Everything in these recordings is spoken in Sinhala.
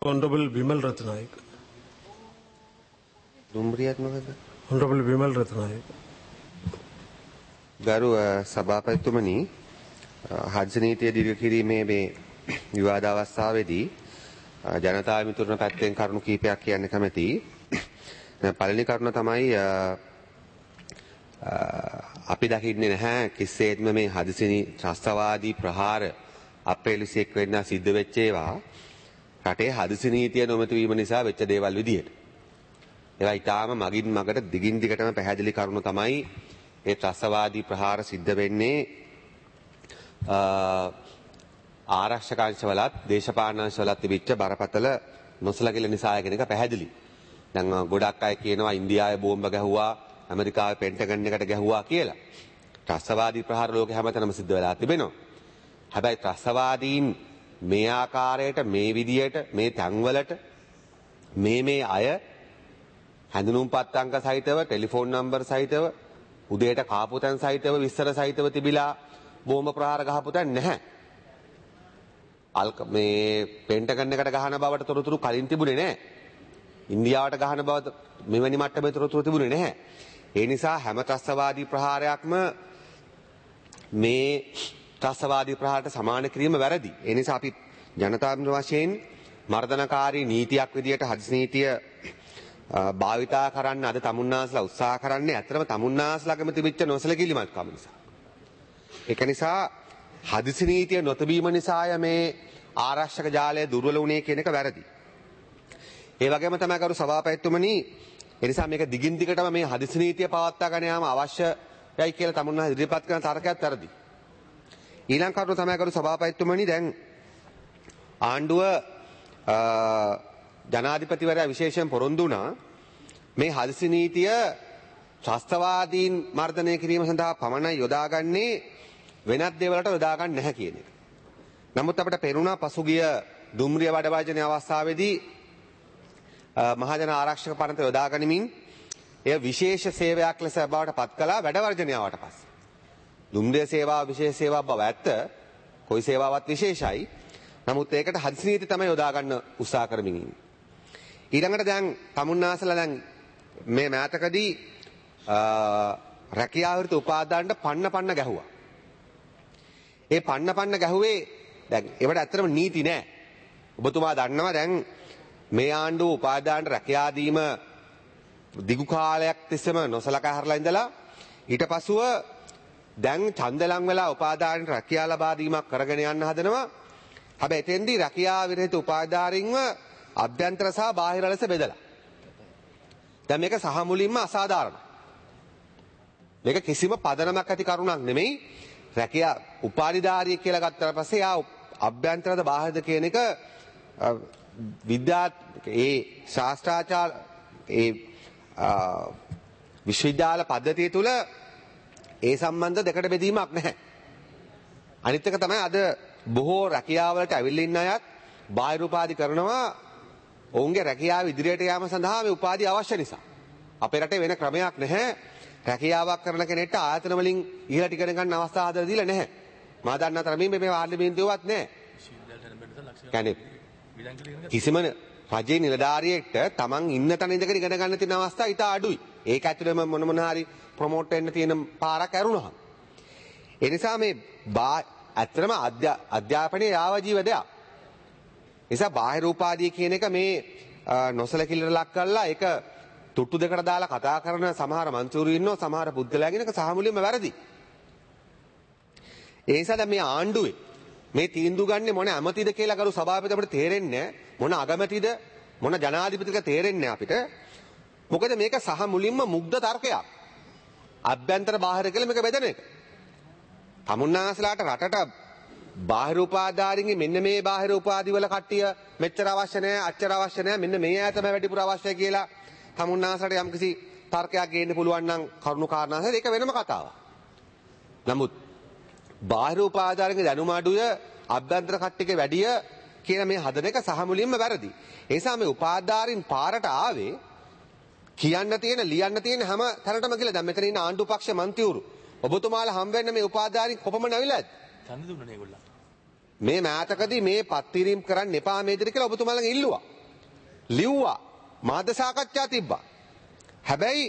Honorable Bimal Ratnaik. දුම්රියත් මොකද? Honorable Bimal Ratnaik. ගරු සභාපතිතුමනි හජ් නීතිය දිග කිරීමේ මේ විවාද අවස්ථාවේදී ජනතා මිතුරන පැත්තෙන් කරුණු කීපයක් කියන්න කැමැතියි. පළවෙනි කරුණ තමයි අපි දකින්නේ නැහැ කිසිසේත්ම මේ හදිසිනි ත්‍රස්තවාදී ප්‍රහාර අප්‍රේල් 21 වෙනිදා සිද්ධ වෙච්ච ඒවා රටේ හදිසි නීතිය නොමැති වීම නිසා වෙච්ච දේවල් විදියට. ඒවා ඊටාම මගින් මගට දිගින් දිගටම පැහැදිලි කරුණු තමයි ඒ ත්‍රස්තවාදී ප්‍රහාර සිද්ධ වෙන්නේ ආරක්ෂක අංශවලත් දේශපාලන අංශවලත් තිබිච්ච බරපතල නොසලකිලි නිසා කියන එක පැහැදිලි. දැන් ගොඩක් අය කියනවා ඉන්දියාවේ බෝම්බ ගැහුවා ඇමරිකාවේ පෙන්ටගන් එකට ගැහුවා කියලා. ත්‍රස්තවාදී ප්‍රහාර ලෝකෙ හැමතැනම සිද්ධ වෙලා තිබෙනවා. හැබැයි ත්‍රස්තවාදීන් මේ ආකාරයට මේ විදියට මේ තැන්වලට මේ අය හැඳුනුම්පත් අංක සහිතව ටෙලිෆෝන් නම්බර් සහිතව උදේට කාපු තැන් සහිතව විස්තර සහිතව තිබිලා බෝම්බ ප්‍රහාර ගහපු තැන් නැහැ. මේ පෙන්ටගන් එකට ගහන බවට තොරතුරු කලින් තිබුණේ නැහැ. ඉන්දියාවට ගහන බව මෙවැනි මට්ටමේ තොරතුරු තිබුණේ නැහැ. ඒ නිසා හැම ත්‍රස්තවාදී ප්‍රහාරයක්ම මේ ත්‍රස්තවාදී ප්‍රහාරයට සමාන කිරීම වැරදි. ඒ නිසා අපි ජනතාවම වශයෙන් මර්ධනකාරී නීතියක් විදියට හදිස් නීතිය භාවිතා කරන්න අද තමුන්නාස්ලා උත්සාහ කරන්නේ ඇත්තටම තමුන්නාස්ලාගම තිබිච්ච නොසලකිලිමත්කම නිසා. ඒක නිසා හදිසි නීතිය නොතිබීම නිසාය මේ ආරක්ෂක ජාලය දුර්වල වුණේ කියන එක වැරදි. ඒ වගේම තමයි කරු සභාපතිතුමනි ඒ නිසා මේක දිගින් දිගටම මේ හදිසි නීතිය පවත්වාගෙන යාම අවශ්‍යයි කියලා තමුන්නා ඉදිරිපත් කරන තර්කයක් වැරදි. ඊළඟ කරුණ තමයි කරු සභාපතිතුමනි දැන් ආණ්ඩුව ජනාධිපතිවරයා විශේෂයෙන් පොරොන්දු වුණා මේ හදිසි නීතිය ත්‍රස්තවාදීන් මර්ධනය කිරීම සඳහා පමණයි යොදාගන්නේ වෙනත් දේවල්වලට යොදා ගන්න නැහැ කියන එක. නමුත් අපිට පෙරුණා පසුගිය දුම්රිය වැඩ වාජනයේ අවස්ථාවේදී මහජන ආරක්ෂක පනත යොදා ගනිමින් එය විශේෂ සේවයක් ලෙස බවට පත් කළා වැඩ වර්ජනය ආවට පස්සේ. දුම්රිය සේවාව විශේෂ සේවාවක් බව ඇත්ත. කොයි සේවාවක් විශේෂයි. නමුත් ඒකට හදිසි නීති තමයි යොදා ගන්න උත්සාහ කරමින් ඉන්නේ. ඊළඟට දැන් තමුන්නාසලා දැන් මේ මෑතකදී රැකියාවෘත උපාදානට පන්න ගැහුවා. ඒ පන්න ගැහුවේ දැන් ඒවට ඇත්තටම නීති නෑ. ඔබතුමා දන්නවා දැන් මේ ආණ්ඩුව උපාදානට රැකියා දීම දිගු කාලයක් තිස්සම නොසලකා හැරලා ඉඳලා ඊට පසුව දැන් ඡන්දලම් වෙලා උපාදානට රැකියා ලබා දීමක් කරගෙන යන්න හදනවා. හැබැයි එතෙන්දී රැකියා විරහිත උපාධාරින්ව අභ්‍යන්තර සහ බාහිර ලෙස බෙදලා. දැන් මේක සහ මුලින්ම අසාධාරණයි. මේක කිසිම පදනමක් ඇති කරුණක් නෙමෙයි. රැකියා උපාධිධාරියෙක් කියලා ගත්තාට පස්සේ යා අභ්‍යන්තරද බාහිරද කියන එක ඒ ශාස්ත්‍රාචාර ඒ විශ්වවිද්‍යාල පද්ධතිය තුල ඒ සම්බන්ධ දෙකට බෙදීමක් නැහැ. අනිත් එක තමයි අද බොහෝ රැකියාවලට ඇවිල්ලා ඉන්න අයත් බාහිර උපාධි කරනවා ඔවුන්ගේ රැකියාව ඉදිරියට යාම සඳහා මේ උපාධිය අවශ්‍ය නිසා. අපේ රටේ වෙන ක්‍රමයක් නැහැ. රැකියාවක් කරන කෙනෙක්ට ආයතන වලින් ඉහළට ඉගෙන ගන්න අවස්ථා හදලා දීලා නැහැ. මා දන්නා තරමින් මේ පාර්ලිමේන්තුවවත් නැහැ. කිසිම රජයේ නිලධාරියෙක්ට තමන් ඉන්න තැන ඉඳගෙන ඉගෙන ගන්න තියෙන අවස්ථා ඊට අඩුයි. ඒක ඇතුළේම මොන හරි ප්‍රොමෝට් වෙන්න තියෙන පාරක් ඇරුණා. ඒ නිසා මේ ඇත්තටම අධ්‍යාපනයේ යාවජීව දෙයක්. නිසා බාහිර උපාධිය කියන එක මේ නොසලකිලිට ලක් කරලා ඒක තුට්ටු දෙකට දාලා කතා කරන සමහර මන්ත්‍රීවරු ඉන්නවා සමහර පුද්ගලයන් එක සහ මුලින්ම වැරදි. ඒ නිසා දැන් මේ ආණ්ඩුවේ මේ තීන්දුව ගන්නේ මොන ඇමතිද කියලා කරු සභාපති අපිට තේරෙන්නේ මොන අගමැතිද මොන ජනාධිපතිද තේරෙන්නේ අපිට. මොකද මේක සහ මුලින්ම මුග්ධ තර්කයක්. අභ්‍යන්තර බාහිර කියලා මේක බෙදන එක. තමුන්නාසලාට රටට බාහිර උපාධාරින්ගේ මෙන්න මේ බාහිර උපාධි වල කට්ටිය මෙච්චර අවශ්‍ය නැහැ අච්චර අවශ්‍ය නැහැ මෙන්න මේ අය තමයි වැඩිපුර අවශ්‍ය කියලා තමුන්නාසලට යම්කිසි තර්කයක් ගේන්න පුළුවන් නම් කරුණු කාරණා හරි ඒක වෙනම කතාවක්. නමුත් බාහිර උපාධාරින්ගේ දැනුම අඩුය අභ්‍යන්තර කට්ටියගේ වැඩිය කියන මේ හදන එක සහ මුලින්ම වැරදි. ඒ නිසා මේ උපාධාරින් පාරට ආවේ කියන්න තියෙන ලියන්න තියෙන හැම තැනටම කියලා දැන් මෙතන ඉන්න ආණ්ඩු පක්ෂ මන්ත්‍රීවරු ඔබතුමාලා හම් වෙන්න මේ උපාධාරින් කොපමණ ඇවිල්ලාද? ඡන්ද දුන්නනේ ඒගොල්ලෝ. මේ මෑතකදී මේ පත්තිරීම් කරන්න එපා මේ විදිහට කියලා ඔබතුමාලගෙන් ඉල්ලුවා. ලිව්වා මාධ්‍ය සාකච්ඡා තිබ්බා. හැබැයි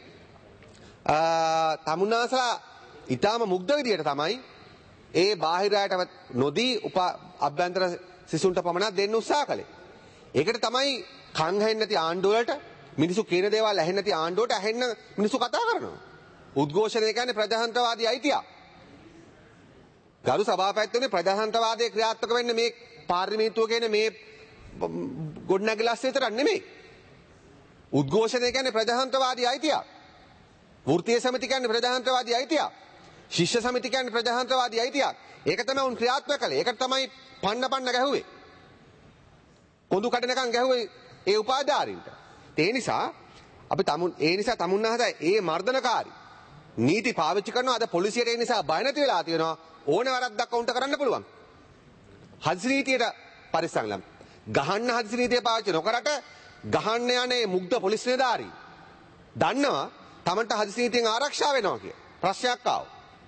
තමුන්නාසලා ඊටාම මුග්ධ විදියට තමයි ඒ බාහිරයට නොදී අභ්‍යන්තර සිසුන්ට පමණක් දෙන්න උත්සාහ කළේ. ඒකට තමයි කන් ඇහෙන්නේ නැති ආණ්ඩුවලට මිනිස්සු කියන දේවල් ඇහෙන්නේ නැති ආණ්ඩුවට ඇහෙන්න මිනිස්සු කතා කරනවා. උද්ඝෝෂණය කියන්නේ ප්‍රජාතන්ත්‍රවාදී අයිතියක්. ගරු සභාපතිතුමනි ප්‍රජාතන්ත්‍රවාදයේ ක්‍රියාත්මක වෙන්නේ මේ පාර්ලිමේන්තුව කියන මේ ගොඩනැගිල්ලස් විතරක් නෙමෙයි. උද්ඝෝෂණය කියන්නේ ප්‍රජාතන්ත්‍රවාදී අයිතියක්. වෘත්තීය සමිති කියන්නේ ප්‍රජාතන්ත්‍රවාදී අයිතියක්. ශිෂ්‍ය සමිති කියන්නේ ප්‍රජාතන්ත්‍රවාදී අයිතියක්. ඒක තමයි උන් ක්‍රියාත්මක කළේ. ඒකට තමයි පන්න ගැහුවේ. කොඳු කඩනකම් ගැහුවේ ඒ උපාධාරීන්ට. ඒ නිසා අපි තමුන්නාහත ඒ මර්ධනකාරී නීති පාවිච්චි කරනවා. අද පොලිසියට ඒ නිසා බය නැති වෙලා තියෙනවා. ඕන වරද්දක් කවුන්ට් කරන්න පුළුවන්. හදිසි නීතියට පරිස්සම් ලම්. ගහන්න හදිසි නීතිය පාවිච්චි නොකරට ගහන්න යන්නේ මුග්ධ පොලිස් නිලධාරී. දන්නවා තමන්ට හදිසි නීතියෙන් ආරක්ෂා වෙනවා කිය. ප්‍රශ්නයක් ආවා.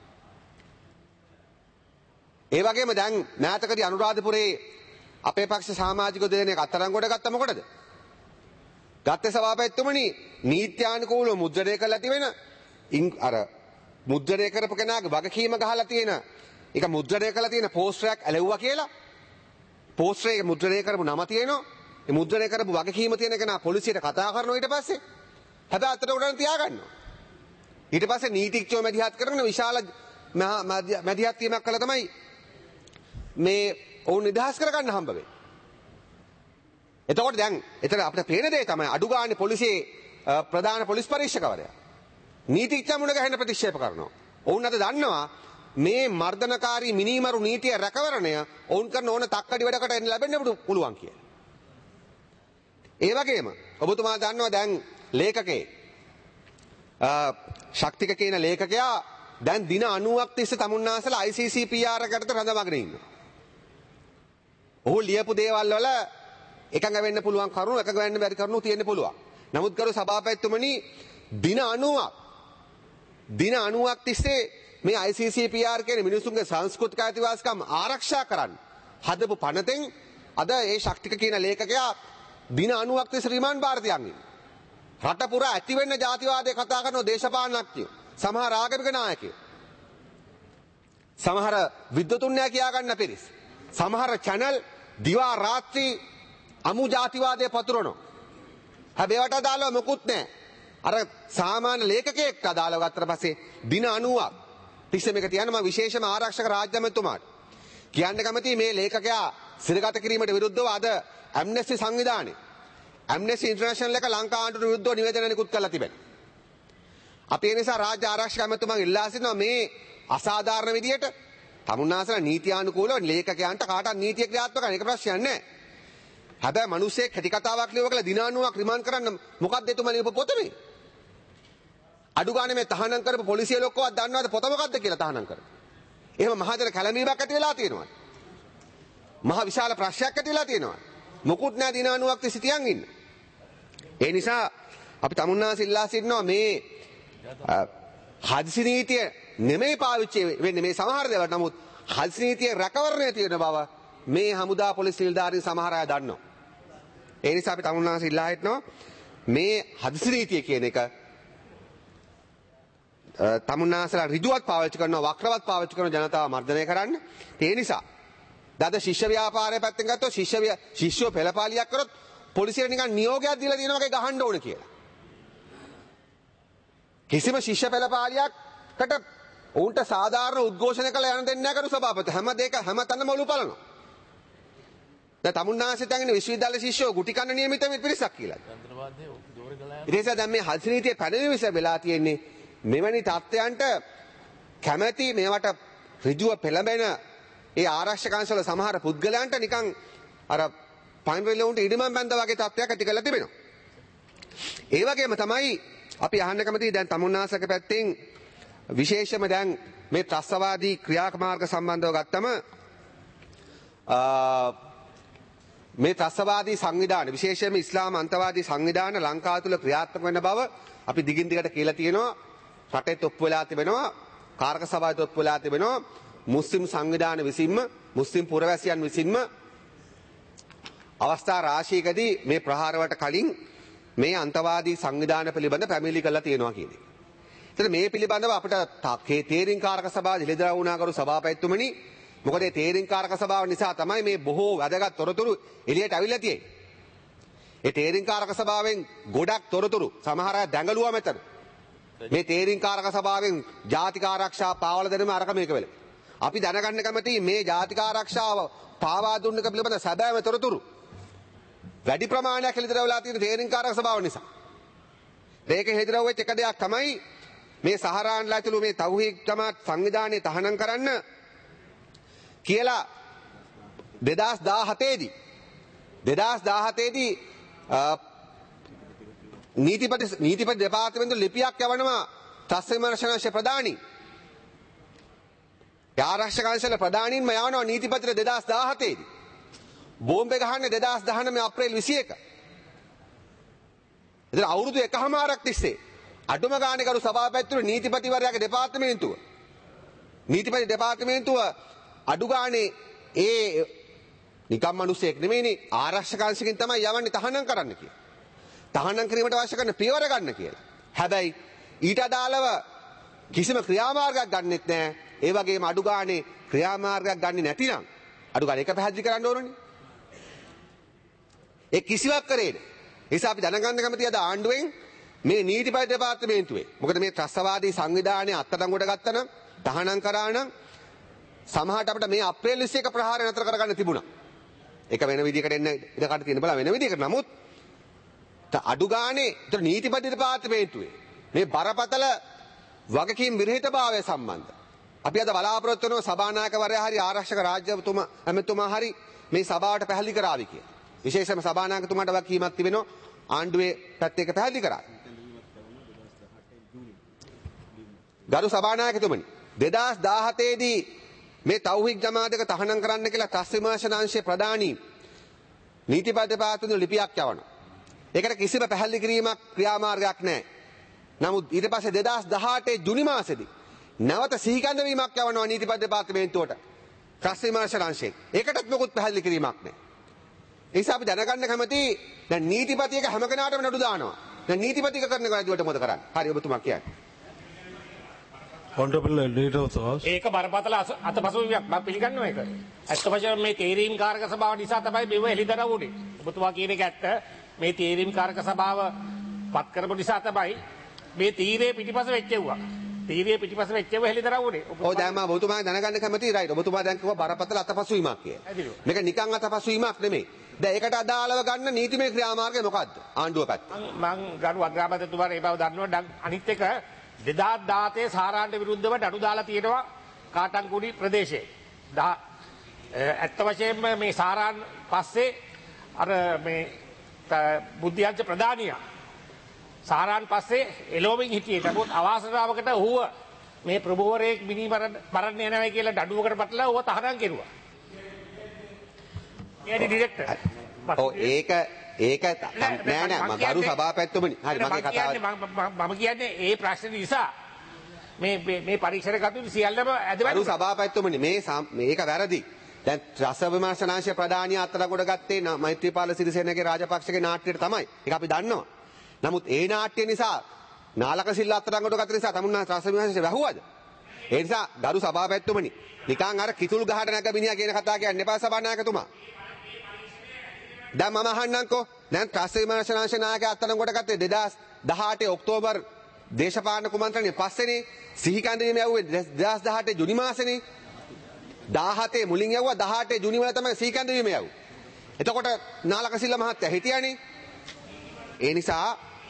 ඒ වගේම දැන් නාටකදී අනුරාධපුරේ අපේ පක්ෂ සමාජික දෙදෙනෙක් අත්අඩංගුවට ගත්ත මොකටද? ගත්තේ සභාපතිතුමනි නීත්‍යානුකූලව මුද්‍රණය කරලා තිබෙන අර මුද්‍රණය කරපු කෙනාගේ වගකීම ගහලා තියෙන ඒක මුද්‍රණය කරලා තියෙන පෝස්ටරයක් ඇලෙව්වා කියලා. පෝස්ටරේ මුද්‍රණය කරපු නම තියෙනවා. ඒ මුද්‍රණය කරපු වගකීම තියෙන කෙනා පොලිසියට කතා කරනවා ඊට පස්සේ. හැබැයි අතට උඩට තියාගන්නවා. ඊට පස්සේ නීතිඥයෝ මැදිහත් කරගෙන විශාල මැදිහත් වීමක් කළා තමයි මේ ඔවුන් නිදහස් කරගන්න හම්බ වෙන්නේ. එතකොට දැන් එතන අපිට පේන දේ තමයි අඩු ගානේ පොලිසියේ ප්‍රධාන පොලිස් පරීක්ෂකවරයා නීතිඥ මුණ ගැහෙන ප්‍රතික්ෂේප කරනවා. ඔවුන් අද දන්නවා මේ මර්ධනකාරී මිනිමරු නීතිය රැකවරණය ඔවුන් කරන ඕන තක්කඩි වැඩකට එන්න ලැබෙන්න පුළුවන් කියලා. ඒ වගේම ඔබතුමා දන්නවා දැන් ලේඛකේ ශක්තික කියන ලේඛකයා දැන් දින 90ක් තිස්සේ තමුන්නාසලා ICCPR එකට රඳවගෙන ඉන්නවා. ඔහු ලියපු දේවල් වල එකඟ වෙන්න පුළුවන් කරුණු එකඟ වෙන්න බැරි කරුණු තියෙන්න පුළුවන්. නමුත් ගරු සභාපතිතුමනි දින 90ක් තිස්සේ මේ ICCPR කියන මිනිසුන්ගේ සංස්කෘතික අයිතිවාසිකම් ආරක්ෂා කරන්න හදපු පනතෙන් අද ඒ ශක්තික කියන ලේඛකයා දින 90ක් තිස්සේ රිමාන්ඩ් භාරතයන් ඉන්නේ. රට පුරා ඇති වෙන්න ජාතිවාදයේ කතා කරන දේශපාලනඥයෝ, සමහර ආගමික නායකයෝ, සමහර විද්වතුන්යා කියා ගන්න පිරිස්, සමහර channel දිවා රාත්‍රී අමු ජාතිවාදයේ පතුරනවා. හැබැයි ඒවට අදාළව මොකුත් නැහැ. අර සාමාන්‍ය ලේඛකයෙක්ට අදාළව ගත්තට පස්සේ දින 90ක් තිස්සේ මේක තියනවා විශේෂම ආරක්ෂක රාජ්‍ය ඇමතුමාට. කියන්න කැමති මේ ලේඛකයා සිරගත කිරීමට විරුද්ධව අද ඇම්නස්ටි සංවිධානය ඇම්නස්ටි ඉන්ටර්නැෂනල් එක ලංකා ආණ්ඩුවට විරුද්ධව නිවේදන නිකුත් කරලා තිබෙනවා. අපි ඒ නිසා රාජ්‍ය ආරක්ෂක ඇමතුමන් ඉල්ලා සිටිනවා මේ අසාධාරණ විදියට තමුන්නාසලා නීතියානුකූලව ලේඛකයන්ට කාටවත් නීතිය ක්‍රියාත්මක කරන්න ඒක ප්‍රශ්නයක් නැහැ. හැබැයි මිනිස්සෙක් හැටි කතාවක් ලියව කියලා දින 90ක් රිමාන්ඩ් කරන්න මොකක්ද එතුමා ලියපු පොත මේ? අඩු ගානේ මේ තහනම් කරපු පොලිසිය ලොක්කවත් දන්නවද පොත මොකක්ද කියලා තහනම් කරපු. එහෙම මහජන කැළඹීමක් ඇති වෙලා තියෙනවා. මහ විශාල ප්‍රශ්නයක් ඇති වෙලා තියෙනවා. මොකුත් නැහැ දින 90ක් තිස්සේ තියන් ඉන්න. ඒ නිසා අපි තමුන්නාස ඉල්ලා සිටිනවා මේ හදිසි නීතිය නෙමෙයි පාවිච්චි වෙන්නේ මේ සමහර දේවල්. නමුත් හදිසි නීතිය රැකවරණය තියෙන බව මේ හමුදා පොලිස් නිලධාරීන් සමහර අය දන්නවා. ඒ නිසා අපි තමුන්නාස ඉල්ලා හිටනවා මේ හදිසි නීතිය කියන එක තමුන්නාසලා ඍජුවත් පාවිච්චි කරනවා වක්‍රවත් පාවිච්චි කරන ජනතාව මර්ධනය කරන්න. ඒ නිසා දද ශිෂ්‍ය ව්‍යාපාරය පැත්තෙන් ගත්තොත් ශිෂ්‍යෝ පෙළපාලියක් කරොත් පොලිසියට නිකන් නියෝගයක් දීලා තියෙනවා වගේ ගහන්න ඕන කියලා. කිසිම ශිෂ්‍ය පෙළපාලියකට ඔවුන්ට සාධාරණ උද්ඝෝෂණ කළ යන්න දෙන්නේ නැහැ කරු සභාපති. හැම තැනම ඔලු පලනවා. දැන් තමුන්නාසෙත් යන්නේ විශ්වවිද්‍යාල ශිෂ්‍යෝ ගුටි කන්න නියමිත පිරිසක් කියලා. ඉතින් දැන් මේ හදිසි නීතිය පැනවීම නිසා වෙලා තියෙන්නේ මෙවැනි තත්ත්වයන්ට කැමැති මේවට ඍජුව පෙළඹෙන ඒ ආරක්ෂකංශවල සමහර පුද්ගලයන්ට නිකන් අර පයින්රෙලොන්ට ඉඩමම් බැඳ වගේ තත්ත්වයක් ඇති කරලා තිබෙනවා. ඒ වගේම තමයි අපි අහන්න කැමති දැන් තමුන්නාසක පැත්තෙන් විශේෂම දැන් මේ ත්‍රස්තවාදී ක්‍රියාමාර්ග සම්බන්ධව ගත්තම මේ ත්‍රස්තවාදී සංවිධාන විශේෂයෙන්ම ඉස්ලාම අන්තවාදී සංවිධාන ලංකාව තුළ ක්‍රියාත්මක වෙන බව අපි දිගින් දිගට කියලා තියෙනවා. රටේ ඔප්පු වෙලා තිබෙනවා, කාරක සභාවේ ඔප්පු වෙලා තිබෙනවා. මුස්ලිම් සංවිධාන විසින්ම මුස්ලිම් පුරවැසියන් විසින්ම අවස්ථා රාශියකදී මේ ප්‍රහාරවට කලින් මේ අන්තවාදී සංවිධාන පිළිබඳ පැමිණිලි කළා තියෙනවා කියන එක. ඒතර මේ පිළිබඳව අපිට තේරීම්කාරක සභාව නිලදා වුණාකරු සභාපතිතුමනි මොකද මේ තේරීම්කාරක සභාව නිසා තමයි මේ බොහෝ වැදගත් තොරතුරු එළියට අවිල්ලා තියෙන්නේ. ඒ තේරීම්කාරක සභාවෙන් ගොඩක් තොරතුරු සමහර අය දැඟලුවා මෙතන. මේ තේරීම්කාරක සභාවෙන් ජාතික ආරක්ෂා පාවල දෙනම අරක මේක වෙල. අපි දැනගන්න කැමතියි මේ ජාතික ආරක්ෂාව පාවා දුන්න එක පිළිබඳ සැබෑම තොරතුරු. වැඩි ප්‍රමාණයක් හෙළිදරව් වෙලා තියෙන තේරීම්කාරක සභාව නිසා. මේක හෙළිදරව් වෙච්ච එක දෙයක් තමයි මේ සහරාන්ලා ඇතුළු මේ තව්හීද් ජමාත් සංවිධානයේ තහනම් කරන්න කියලා 2017 දී නීතිපති දෙපාර්තමේන්තුව ලිපියක් යවනවා ත්‍රස්ත විමර්ශනාංශ ප්‍රධානී. ආරක්ෂක අංශවල ප්‍රධානීන්ම යවනවා නීතිපතිට 2017 දී. බෝම්බේ ගහන්නේ 2019 අප්‍රේල් 21. ඉතින් අවුරුදු එකහමාරක් තිස්සේ අඩුම ගානේ කරු සභාපතිතුරු නීතිපතිවරයාගේ දෙපාර්තමේන්තුව අඩු ගානේ ඒ නිකම් මිනිස්සෙක් නෙමෙයිනේ ආරක්ෂක අංශකින් තමයි යවන්නේ තහනම් කරන්න කියලා. තහනම් කිරීමට අවශ්‍ය කරන පියවර ගන්න කියලා. හැබැයි ඊට අදාළව කිසිම ක්‍රියාමාර්ගයක් ගන්නෙත් නැහැ. ඒ වගේම අඩු ගානේ ක්‍රියාමාර්ගයක් ගන්නෙ නැතිනම් අඩු ගානේ එක පැහැදිලි කරන්න ඕනනේ. ඒ කිසිවක් කරේ නැහැ. ඒ නිසා අපි දැනගන්න කැමතියි අද ආණ්ඩුවෙන් මේ නීතිපති දෙපාර්තමේන්තුවේ මොකද මේ ත්‍රස්තවාදී සංවිධානයේ අත්අඩංගුවට ගත්තා නම් තහනම් කරා නම් සමහරට අපිට මේ අප්‍රේල් 21 ප්‍රහාරය නතර කරගන්න තිබුණා. ඒක වෙන විදිහකට එන්න ඉඩකඩ තියෙන බලා වෙන විදිහකට. නමුත් අඩු ගානේ නීතිපති දෙපාර්තමේන්තුවේ මේ බරපතල වගකීම් විරහිතභාවය සම්බන්ධ අපි අද බලාපොරොත්තු වෙනවා සභානායකවරයා හරි ආරක්ෂක රාජ්‍යතුමා ඇමතුමා හරි මේ සභාවට පැහැදිලි කරાવી කියලා. විශේෂයෙන්ම සභානායකතුමාට වගකීමක් තිබෙනවා ආණ්ඩුවේ පැත්තේ පැහැදිලි කරා. ගරු සභානායකතුමනි 2017 දී මේ තව්හීද් ජමාතක තහනම් කරන්න කියලා ත්‍රස්ත විමර්ශනාංශයේ ප්‍රධානී නීතිපති දෙපාර්තමේන්තුව ලිපියක් යවනවා. ඒකට කිසිම පැහැදිලි කිරීමක් ක්‍රියාමාර්ගයක් නැහැ. නමුත් ඊට පස්සේ 2018 ජුනි මාසෙදී නැවත සිහිකැඳවීමක් යවනවා නීතිපති දෙපාර්තමේන්තුවට ත්‍රස්ත විමර්ශනාංශයෙන්. ඒකටත් මොකුත් පැහැදිලි කිරීමක් නැහැ. ඒ නිසා අපි දැනගන්න කැමතියි දැන් නීතිපතියක හැම කෙනාටම නඩු දානවා. දැන් නීතිපතික කරන වැඩිවට මොකද කරන්නේ? හරි ඔබතුමා කියන්නේ. Honorable Leader of the House. ඒක බරපතල අතපසුවීමක් මම පිළිගන්නවා ඒක. ඇත්ත වශයෙන්ම මේ තේරීම්කාරක සභාව නිසා තමයි මෙව එළිදරව් වුනේ. ඔබතුමා කියන එක ඇත්ත. මේ තේරීම්කාරක සභාව පත් කරපු නිසා තමයි මේ තීරයේ පිටිපස වෙච්චෙව්වා. තීරයේ පිටිපස වෙච්චෙව එළිදරව් වුනේ. ඔව් දැන් මම ඔබතුමා දැනගන්න කැමතියි රයිට්. ඔබතුමා දැන් කිව්වා බරපතල අතපසුවීමක් කියලා. මේක නිකන් අතපසුවීමක් නෙමෙයි. දැන් ඒකට අදාළව ගන්න නීතිමය ක්‍රියාමාර්ගය මොකද්ද? ආණ්ඩුව පැත්තේ. මම ගරු අග්‍රාමාත්‍යතුමාට ඒ බව දන්නවා. අනිත් එක 2017 සාරාන්ට විරුද්ධව නඩු දාලා තියෙනවා කාටන්කුඩි ප්‍රදේශයේ. ඇත්ත වශයෙන්ම මේ සාරාන් පස්සේ අර මේ බුද්ධියංශ ප්‍රධානියා සාරාන් පස්සේ එළවමින් හිටියේ. නමුත් අවාසනාවකට ඌව මේ ප්‍රභූවරයෙක් මිනි මරන්න යනවා කියලා නඩුවකට පටලලා ඌව තහනම් කෙරුවා. එයාගේ ඩිරෙක්ටර්. ඔව් ඒක නෑ නෑ මම ගරු සභාපතිතුමනි හරි මගේ කතාව මම කියන්නේ ඒ ප්‍රශ්නේ නිසා මේ පරීක්ෂණ කටයුතු සියල්ලම ගරු සභාපතිතුමනි මේක වැරදි. දැන් රස විමර්ශනාංශ ප්‍රධානිය අත්අඩංගුවට ගත්තේ මෛත්‍රීපාල සිරිසේනගේ රාජපක්ෂගේ නාට්‍යයට තමයි. ඒක අපි දන්නවා. නමුත් ඒ නාට්‍ය නිසා නාලක සිල්ල අත්අඩංගුවට ගත්ත නිසා තමුන්නා රස විමර්ශනාංශ වැහුවද? ඒ නිසා ගරු සභාපතිතුමනි නිකන් අර කිතුල් ගහට නැග මිනිහා කියන කතාව කියන්න එපා සභානායකතුමා. දැන් මම අහන්නම්කෝ දැන් ත්‍රස්ත විමර්ශනාංශ නායකයා අත්අඩංගුවට ගත්තේ 2018 ඔක්තෝබර් දේශපාලන කුමන්ත්‍රණය පස්සේනේ සිහිකැඳවීම යවුවේ 2018 ජුනි මාසෙනේ 17 මුලින් යවුවා 18 ජුනි වල තමයි සිහිකැඳවීම යවුවේ. එතකොට නාලක සිල්ල මහත්තයා හිටියානේ. ඒ නිසා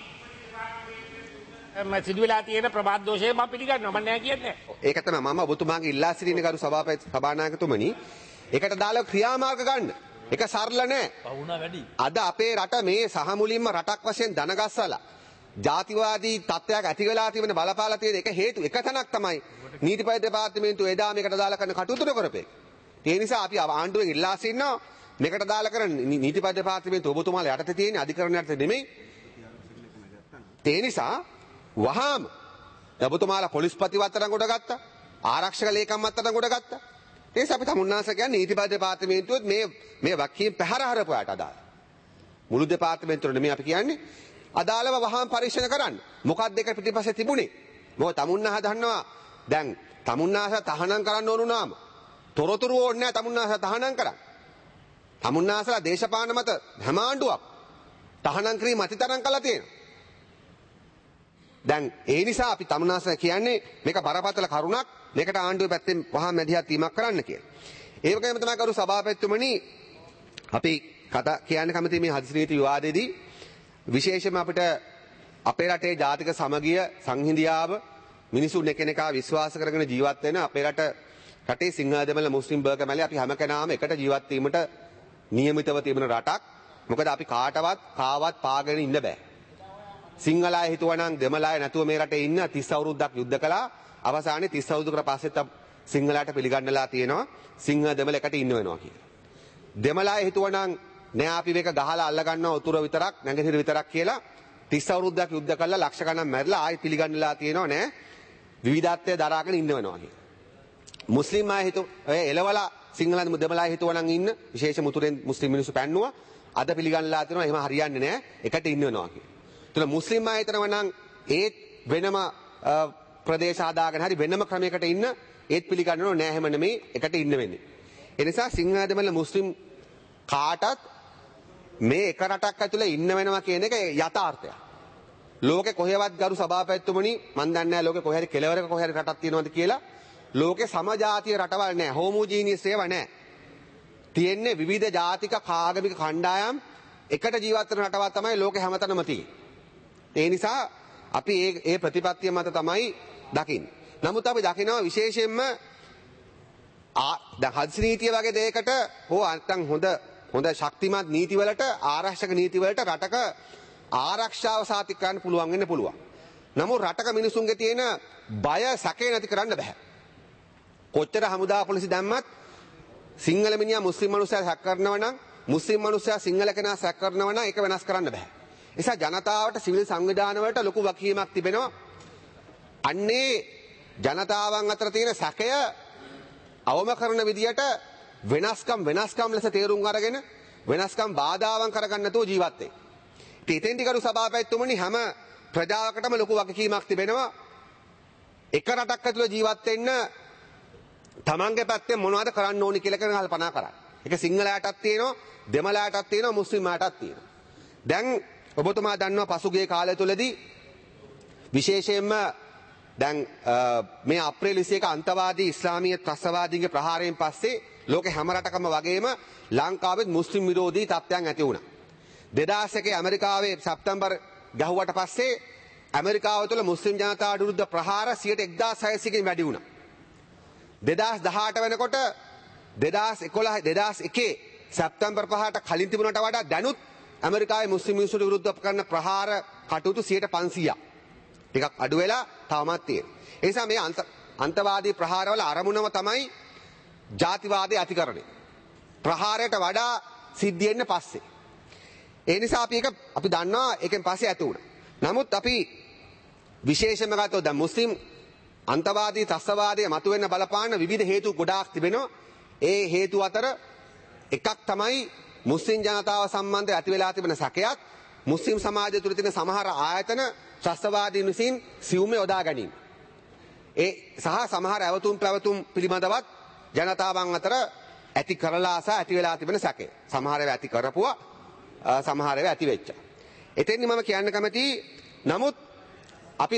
සිදු වෙලා තියෙන ප්‍රමාද දෝෂය මම පිළිගන්නවා. මම නෑ කියන්නේ. ඒක තමයි මම ඔබතුමාගේ ඉල්ලා සිටින ගරු සභානායකතුමනි ඒකට දාලා ක්‍රියාමාර්ග ගන්න. ඒක සරල නෑ. අද අපේ රට මේ සහ මුලින්ම රටක් වශයෙන් දනගස්සලා ජාතිවාදී තත්ත්වයක් ඇති වෙලා තියෙන බලපාලා තියෙන එක හේතු එක තැනක් තමයි නීතිපති දෙපාර්තමේන්තුව එදා මේකට දාලා කරන කටයුතු කරපේ. ඒ නිසා අපි ආණ්ඩුවෙන් ඉල්ලා සිටිනවා මේකට දාලා කරන නීතිපති දෙපාර්තමේන්තුව ඔබතුමාලා යටතේ තියෙන අධිකරණයට නෙමෙයි. ඒ නිසා වහාම ඔබතුමාලා පොලිස්පතිවත් අතට ගොඩ ගත්තා. ආරක්ෂක ලේකම් අතට ගොඩ ගත්තා. ඒ නිසා අපි තමුන්නාස කියන්නේ නීතිබද්ධ දෙපාර්තමේන්තුවත් මේ වක්කීම් පැහැර හරපු අයට අදාළ. මුළු දෙපාර්තමේන්තුවට නෙමෙයි අපි කියන්නේ අදාළව වහාම පරීක්ෂණ කරන්න. මොකක්ද ඒක පිටිපස්සේ තිබුණේ? මොකද තමුන්නාහ දන්නවා දැන් තමුන්නාස තහනම් කරන්න ඕන නාම. තොරතුරු ඕනේ නැහැ තමුන්නාස තහනම් කරන්න. තමුන්නාසලා දේශපාලන මත හැම ආණ්ඩුවක් තහනම් කිරීම අතිතරම් කළා තියෙනවා. දැන් ඒ නිසා අපි තමුන්නාසලා කියන්නේ මේක බරපතල කරුණක්. මේකට ආණ්ඩුවේ පැත්තෙන් වහාම මැදිහත් වීමක් කරන්න කියලා. ඒ වගේම තමයි කරු සභාපතිතුමනි අපි කතා කියන්න කැමති මේ හදිසි නීති විවාදයේදී විශේෂයෙන්ම අපිට අපේ රටේ ජාතික සමගිය සංහිඳියාව මිනිසුන් එකිනෙකා විශ්වාස කරගෙන ජීවත් වෙන අපේ රටේ සිංහල දෙමළ මුස්ලිම් බර්ගමැලි අපි හැම කෙනාම එකට ජීවත් වීමට නියමිතව තිබෙන රටක්. මොකද අපි කාවත් පාගෙන ඉන්න බෑ. සිංහල අය හිතුවනම් දෙමළ අය නැතුව මේ රටේ ඉන්න 30 අවුරුද්දක් යුද්ධ කළා. අවසානයේ 30 අවුරුද්දකට පස්සෙත් සිංහලයට පිළිගන්නලා තියෙනවා සිංහල දෙමළ එකට ඉන්න වෙනවා කියලා. දෙමළ අය හිතුවනම් නෑ අපි මේක ගහලා අල්ල ගන්නවා උතුර විතරක් නැගෙනහිර විතරක් කියලා 30 අවුරුද්දක් යුද්ධ කළා ලක්ෂ ගණන් මැරිලා ආයෙ පිළිගන්නලා තියෙනවා නෑ විවිධත්වය දරාගෙන ඉන්න වෙනවා කියලා. මුස්ලිම් අය එලවලා සිංහල දෙමළ අය හිතුවනම් ඉන්න විශේෂ මුතුරෙන් මුස්ලිම් මිනිස්සු පැන්නුවා අද පිළිගන්නලා තියෙනවා එහෙම හරියන්නේ නෑ එකට ඉන්න වෙනවා කියලා. එතන මුස්ලිම් අය හිතනවා නම් ඒත් වෙනම ප්‍රදේශ ආදාගෙන හරි වෙනම ක්‍රමයකට ඉන්න ඒත් පිළිගන්නව නෑ එහෙම නෙමෙයි එකට ඉන්න වෙන්නේ. ඒ නිසා සිංහල දෙමළ මුස්ලිම් කාටත් මේ එක රටක් ඇතුලේ ඉන්න වෙනවා කියන එක යථාර්ථයක්. ලෝකේ කොහෙවත් ගරු සභාපතිතුමනි මන් දන්නේ නැහැ ලෝකේ කොහේ හරි කෙලවරක කොහේ හරි රටක් තියෙනවද කියලා. ලෝකේ සමජාතිය රටවල් නැහැ. හෝමෝජීනියස් ඒවා නැහැ. තියෙන්නේ විවිධ ජාතික කාගමික කණ්ඩායම් එකට ජීවත් වෙන රටවල් තමයි ලෝකේ හැමතැනම තියෙන්නේ. ඒ නිසා අපි ඒ ප්‍රතිපත්තිය මත තමයි දකින්නේ. නමුත් අපි දකිනවා විශේෂයෙන්ම දැන් හදිසි නීතිය වගේ දෙයකට හෝ නැත්නම් හොඳ ශක්තිමත් නීතිවලට ආරක්ෂක නීතිවලට රටක ආරක්ෂාව සාතික කරන්න පුළුවන් වෙන්න පුළුවන්. නමුත් රටක මිනිසුන්ගේ තියෙන බය සැකේ නැති කරන්න බෑ. කොච්චර හමුදා පොලිසිය දැම්මත් සිංහල මිනිහා මුස්ලිම් මිනිස්සයා සැක කරනවා නම් මුස්ලිම් මිනිස්සයා සිංහල කෙනා සැක කරනවා නම් ඒක වෙනස් කරන්න බෑ. ඒ නිසා ජනතාවට සිවිල් සංවිධාන වලට ලොකු වගකීමක් තිබෙනවා. අන්නේ ජනතාවන් අතර තියෙන සැකය අවම කරන විදියට වෙනස්කම් ලෙස තේරුම් අරගෙන වෙනස්කම් බාධාවන් කරගන්න නැතුව ජීවත් වෙයි. ඉතින් කරු සභාපතිතුමනි හැම ප්‍රජාවකටම ලොකු වගකීමක් තිබෙනවා. එක රටක් ඇතුළේ ජීවත් වෙන්න තමන්ගේ පැත්තෙන් මොනවද කරන්න ඕනි කියලා කල්පනා කරන්න. ඒක සිංහලයටත් තියෙනවා, දෙමළයටත් තියෙනවා, මුස්ලිම්යටත් තියෙනවා. දැන් ඔබතුමා දන්නවා පසුගිය කාලය තුලදී විශේෂයෙන්ම දැන් මේ අප්‍රේල් 21 අන්තවාදී ඉස්ලාමීය ත්‍රස්තවාදීන්ගේ ප්‍රහාරයෙන් පස්සේ ලෝකේ හැම රටකම වගේම ලංකාවෙත් මුස්ලිම් විරෝධී තත්ත්වයන් ඇති වුණා. 2001 ඇමරිකාවේ සැප්තැම්බර් ගහුවට පස්සේ ඇමරිකාව තුළ මුස්ලිම් ජනතාවට විරුද්ධ ප්‍රහාර 1600කින් වැඩි වුණා. 2018 වෙනකොට 2001 සැප්තැම්බර් 5ට කලින් තිබුණට වඩා දැනුත් ඇමරිකාවේ මුස්ලිම් මිනිසුන්ට විරුද්ධව කරන ප්‍රහාර කටයුතු 500ක්. ටිකක් අඩු වෙලා තවමත් තියෙනවා. ඒ නිසා මේ අන්තවාදී ප්‍රහාරවල අරමුණම තමයි ජාතිවාදය ඇතිකරණය. ප්‍රහාරයට වඩා සිද්ධියෙන්න පස්සේ. ඒ නිසා අපි දන්නවා ඒකෙන් පස්සේ ඇති වුණා. නමුත් අපි විශේෂයෙන්ම ගත්තොත් දැන් මුස්ලිම් අන්තවාදී ත්‍රස්තවාදයේ මතුවෙන්න බලපාන විවිධ හේතු ගොඩාක් තිබෙනවා. ඒ හේතු අතර එකක් තමයි මුස්ලිම් ජනතාව සම්බන්ධ ඇති වෙලා තිබෙන සැකයක්. මුස්ලිම් සමාජය තුළ තියෙන සමහර ආයතන ත්‍රස්තවාදීන් විසින් සියුම්ව යොදා ගැනීම. ඒ සහ සමහර ඇවතුම් පැවතුම් පිළිබඳවත් ජනතාවන් අතර ඇති කරලා සහ ඇති වෙලා තිබෙන සැකය. සමහර ඒවා ඇති කරපුවා, සමහර ඒවා ඇති වෙච්චා. එතෙන්දි මම කියන්න කැමතියි නමුත් අපි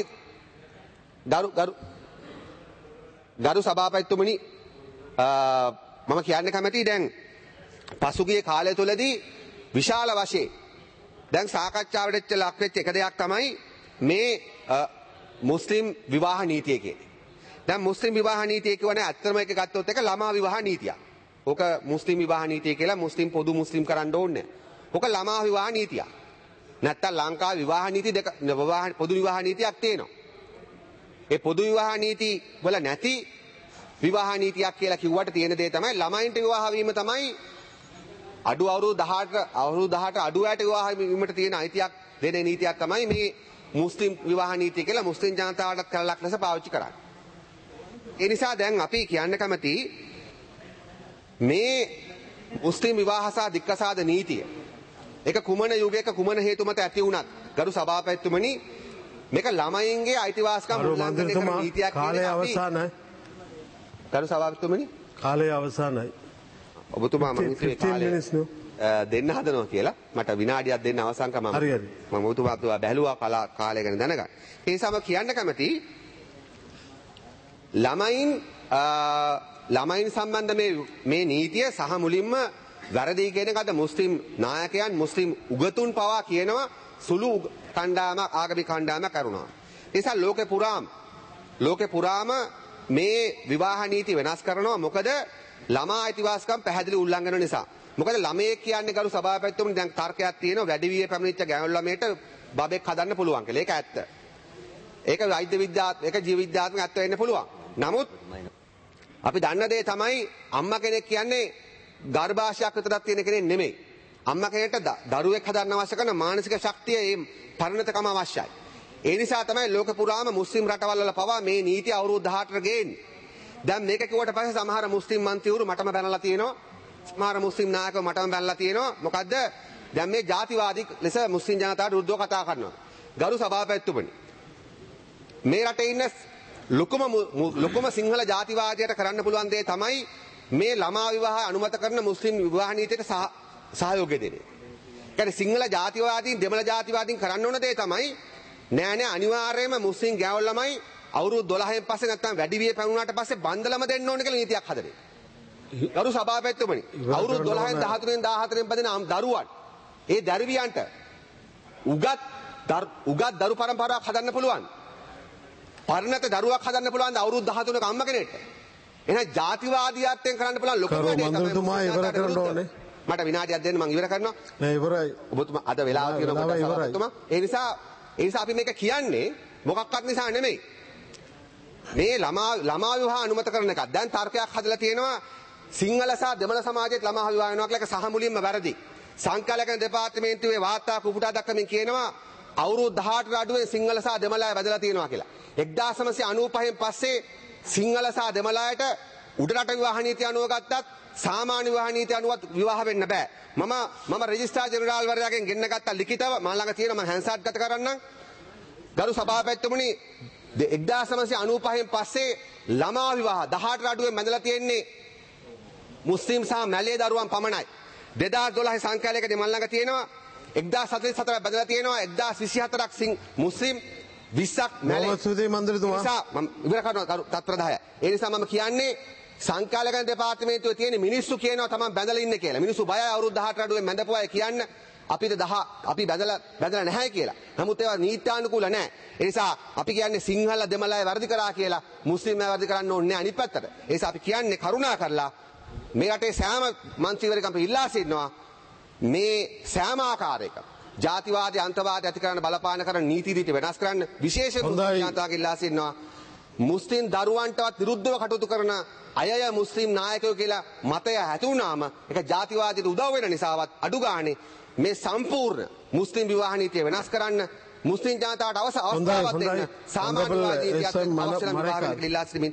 ගරු සභාපතිතුමනි මම කියන්න කැමතියි දැන් පසුගිය කාලය තුලදී විශාල වශයෙන් දැන් සාකච්ඡාවට ලක් වෙච්ච එක දෙයක් තමයි මේ මුස්ලිම් විවාහ නීතිය කියන්නේ. දැන් මුස්ලිම් විවාහ නීතිය කියවනේ ඇත්තම එක ගත්තොත් එක ළමා විවාහ නීතියක්. ඕක මුස්ලිම් විවාහ නීතිය කියලා මුස්ලිම් පොදු මුස්ලිම් කරන්න ඕනේ නැහැ. ඕක ළමා විවාහ නීතියක්. නැත්තම් ලංකාවේ විවාහ නීති දෙක පොදු විවාහ නීතියක් තියෙනවා. ඒ පොදු විවාහ නීති වල නැති විවාහ නීතියක් කියලා කිව්වට තියෙන දේ තමයි ළමයින්ට විවාහ වීම තමයි අවුරුදු 18 අඩු යට විවාහ වීමට තියෙන අයිතියක් දෙන නීතියක් තමයි මේ මුස්ලිම් විවාහ නීතිය කියලා මුස්ලිම් ජනතාවට කලලක් ලෙස පාවිච්චි කරන්නේ. ඒ නිසා දැන් අපි කියන්න කැමති මේ මුස්ලිම් විවාහ සහ දික්කසාද නීතිය එක කුමන යුගයක කුමන හේතු මත ඇති වුණත් ගරු සභාපතිතුමනි මේක ළමයින්ගේ අයිතිවාසිකම් උල්ලංඝනය කරන නීතියක් කාලය කියන අපි අවසానයි. ගරු සභාපතිතුමනි කාලය අවසానයි. ඔබතුමා මම හිතුවේ 15 කාලය minutes නෝ. දෙන්න හදනවා කියලා මට විනාඩියක් දෙන්න අවසන් කම හරි හරි. මම ඔබතුමා බැලුවා කාලය ගැන දැනගන්න. ඒ නිසා මම කියන්න කැමති ළමයින් සම්බන්ධ මේ නීතිය සහ මුලින්ම වැරදි කියන එකට මුස්ලිම් නායකයන් මුස්ලිම් උගතුන් පවා කියනවා සුළු කණ්ඩායමක් ආගමික කණ්ඩායමක් කරුණා. ඒ නිසා ලෝකේ පුරාම මේ විවාහ නීති වෙනස් කරනවා මොකද ළමා අයිතිවාසිකම් පැහැදිලි උල්ලංඝන නිසා. මොකද ළමයෙක් කියන්නේ ගරු සභාපතිතුමනි දැන් තර්කයක් තියෙනවා වැඩි විය පැමිණිච්ච ගෑනු ළමයට බබෙක් හදන්න පුළුවන් කියලා. ඒක ඇත්ත. ඒක වෛද්‍ය විද්‍යාත්මක ඒක ජීව විද්‍යාත්මක ඇත්ත වෙන්න පුළුවන්. නමුත් අපි දන්න දේ තමයි අම්මා කෙනෙක් කියන්නේ ගර්භාෂයක් විතරක් තියෙන කෙනෙක් නෙමෙයි. අම්මා කෙනෙක්ට දරුවෙක් හදන්න අවශ්‍ය කරන මානසික ශක්තිය ඒ පරිණතකම අවශ්‍යයි. ඒ නිසා තමයි ලෝක පුරාම මුස්ලිම් රටවල් වල පවා මේ නීතිය අවුරුදු 18ට ගේන්නේ. දැන් මේක කිව්වට පස්සේ සමහර මුස්ලිම් මන්ත්‍රීවරු මටම බැනලා තියෙනවා. සමහර මුස්ලිම් නායකයෝ මටම බැනලා තියෙනවා. මොකද්ද? දැන් මේ ජාතිවාදී ලෙස මුස්ලිම් ජනතාවට විරුද්ධව කතා කරනවා. ගරු සභාපතිතුමනි මේ රටේ ඉන්න ලොකුම සිංහල ජාතිවාදයට කරන්න පුළුවන් දේ තමයි මේ ළමා විවාහ අනුමත කරන මුස්ලිම් විවාහ නීතියට සහයෝගය දෙන්නේ. කියන්නේ සිංහල ජාතිවාදීන් දෙමළ ජාතිවාදීන් කරන්න ඕන දේ තමයි නෑ අනිවාර්යයෙන්ම මුස්ලිම් ගෑවල් ළමයි අවුරුදු 12න් පස්සේ නැත්නම් වැඩි විය පැනුණාට පස්සේ බන්දලම දෙන්න ඕන කියලා නීතියක් හදන්නේ. ගරු සභාපතිතුමනි අවුරුදු 12න් 13න් 14න් බදින දරුවන් ඒ දරුවියන්ට උගත් දරු පරම්පරාවක් හදන්න පුළුවන්. පරිණත දරුවක් හදන්න පුළුවන් අවුරුදු 13ක අම්ම කෙනෙක්ට. එහෙනම් ජාතිවාදීයත්වයෙන් කරන්න පුළුවන් ලොකුම දේ තමයි මන්ත්‍රීතුමා ඉවර කරන්න ඕනේ. මට විනාඩියක් දෙන්න මම ඉවර කරනවා. නෑ ඉවරයි. ඔබතුමා අද වෙලාව කියනවා. ඒ නිසා අපි මේක කියන්නේ මොකක්වත් නිසා නෙමෙයි. මේ ළමා විවාහ අනුමත කරන එක. දැන් තර්කයක් හදලා තියෙනවා සිංහල සහ දෙමළ සමාජයේ ළමා විවාහ වෙනවා කියලා. ඒක සහ මුලින්ම වැරදි. සංකලන දෙපාර්තමේන්තුවේ වාර්තා කුපුටා දක්වමින් කියනවා අවුරුදු 18ට අඩුවෙන් සිංහල සහ දෙමළ අය බදලා තියෙනවා කියලා. 1995න් පස්සේ සිංහල සහ දෙමළ අයට උඩරට විවාහ නීතිය අනුව ගත්තත් සාමාන්‍ය විවාහ නීතිය අනුවත් විවාහ වෙන්න බෑ. මම රෙජිස්ට්‍රාර් ජෙනරාල් වරයාගෙන් ගෙන්න ගත්ත ලිඛිතව මම ළඟ තියෙනවා මම හැන්සාට් ගත කරන්නම්. ගරු සභාපතිතුමනි 1995න් පස්සේ ළමා විවාහ 18ට අඩුවෙන් බැඳලා තියෙන්නේ මුස්ලිම් සහ මැලේ දරුවන් පමණයි. 2012 සංඛ්‍යාලයකදී මම ළඟ තියෙනවා 1044ක් බැඳලා තියෙනවා 1024ක් මුස්ලිම් 20ක් මැලේ. මොහොත් සුදී මන්ත්‍රීතුමා. නිසා මම ඉවර කරනවා තත්පර 10යි. ඒ නිසා මම කියන්නේ සංඛ්‍යාලකයන් දෙපාර්තමේන්තුවේ තියෙන මිනිස්සු කියනවා තමයි බැඳලා ඉන්නේ කියලා. මිනිස්සු බයයි අවුරුදු 18ට අඩුවෙන් බැඳපු අය කියන්න අපි බැඳලා නැහැ කියලා. නමුත් ඒවා නීත්‍යානුකූල නැහැ. ඒ නිසා අපි කියන්නේ සිංහල දෙමළ අය වර්ධි කරා කියලා මුස්ලිම් අය වර්ධි කරන්න ඕනේ නැහැ අනිත් පැත්තට. ඒ නිසා අපි කියන්නේ කරුණා කරලා මේ රටේ සෑම මන්ත්‍රීවරයෙක්ම ඉල්ලා සිටිනවා මේ සෑම ආකාරයක ජාතිවාදී අන්තවාදී ඇති කරන බලපාන කරන නීති රීති වෙනස් කරන්න විශේෂයෙන් මුස්ලිම් ජනතාවගේ ඉල්ලා සිටිනවා මුස්ලිම් දරුවන්ටවත් විරුද්ධව කටයුතු කරන අය මුස්ලිම් නායකයෝ කියලා මතය ඇතුණාම ඒක ජාතිවාදීට උදව් වෙන නිසාවත් අඩු ගානේ මේ සම්පූර්ණ මුස්ලිම් විවාහ නීතිය වෙනස් කරන්න මුස්ලිම් ජනතාවට අවස්ථාවක් දෙන්න සාමාන්‍යවාදීන්ට අවශ්‍ය නම් විවාහ වෙන්න ඉල්ලා සිටිමින්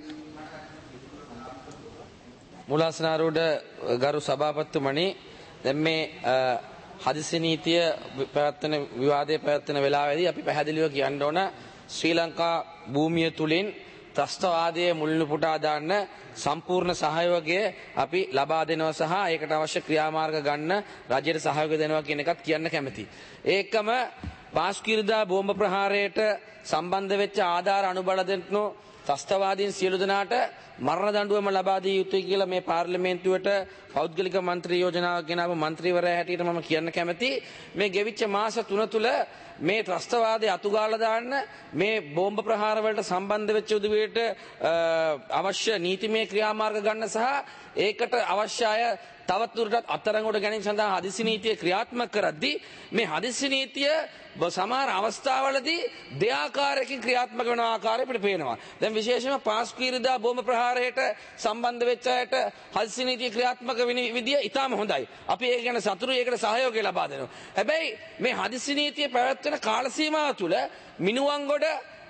මුලාසනාරෝඩ ගරු සභාපතිතුමනි දැන් මේ හදිසි නීතිය පැවැත්වෙන විවාදයේ පැවැත්වෙන වෙලාවේදී අපි පැහැදිලිව කියන්න ඕන ශ්‍රී ලංකා භූමිය තුලින් ත්‍රස්තවාදයේ මුල්ලු පුටා දාන්න සම්පූර්ණ සහයෝගය අපි ලබා දෙනවා සහ ඒකට අවශ්‍ය ක්‍රියාමාර්ග ගන්න රජයට සහයෝගය දෙනවා කියන එකත් කියන්න කැමතියි. ඒකම පාස්කිරිදා බෝම්බ ප්‍රහාරයට සම්බන්ධ වෙච්ච ආධාර අනුබල දෙන්නෝ ත්‍රස්තවාදීන් සියලු දෙනාට මරණ දඬුවම ලබා දිය යුතුයි කියලා මේ පාර්ලිමේන්තුවට පෞද්ගලික මන්ත්‍රී යෝජනාවක් ගෙනාවු මන්ත්‍රීවරයා හැටියට මම කියන්න කැමතියි. මේ ගෙවිච්ච මාස 3 තුල මේ ත්‍රස්තවාදයේ අතුගාලා දාන්න මේ බෝම්බ ප්‍රහාර වලට සම්බන්ධ වෙච්ච උදවියට අවශ්‍ය නීතිමය ක්‍රියාමාර්ග ගන්න සහ ඒකට අවශ්‍ය අය තවදුරටත් අත්අඩංගුවට ගැනීම සඳහා හදිසි නීතිය ක්‍රියාත්මක කරද්දී මේ හදිසි නීතිය සමහර අවස්ථාවලදී දෙආකාරයකින් ක්‍රියාත්මක වෙන ආකාරය අපිට පේනවා. දැන් විශේෂයෙන්ම පාස්කීරිදා බෝම්බ ප්‍රහාරයට සම්බන්ධ වෙච්ච අයට හදිසි නීතිය ක්‍රියාත්මක වෙන විදිය ඉතාම හොඳයි. අපි ඒක ගැන සතුටුයි ඒකට සහයෝගය ලබා දෙනවා. හැබැයි මේ හදිසි නීතිය පැවැත්වෙන කාල සීමාව තුළ මිනුවන්ගොඩ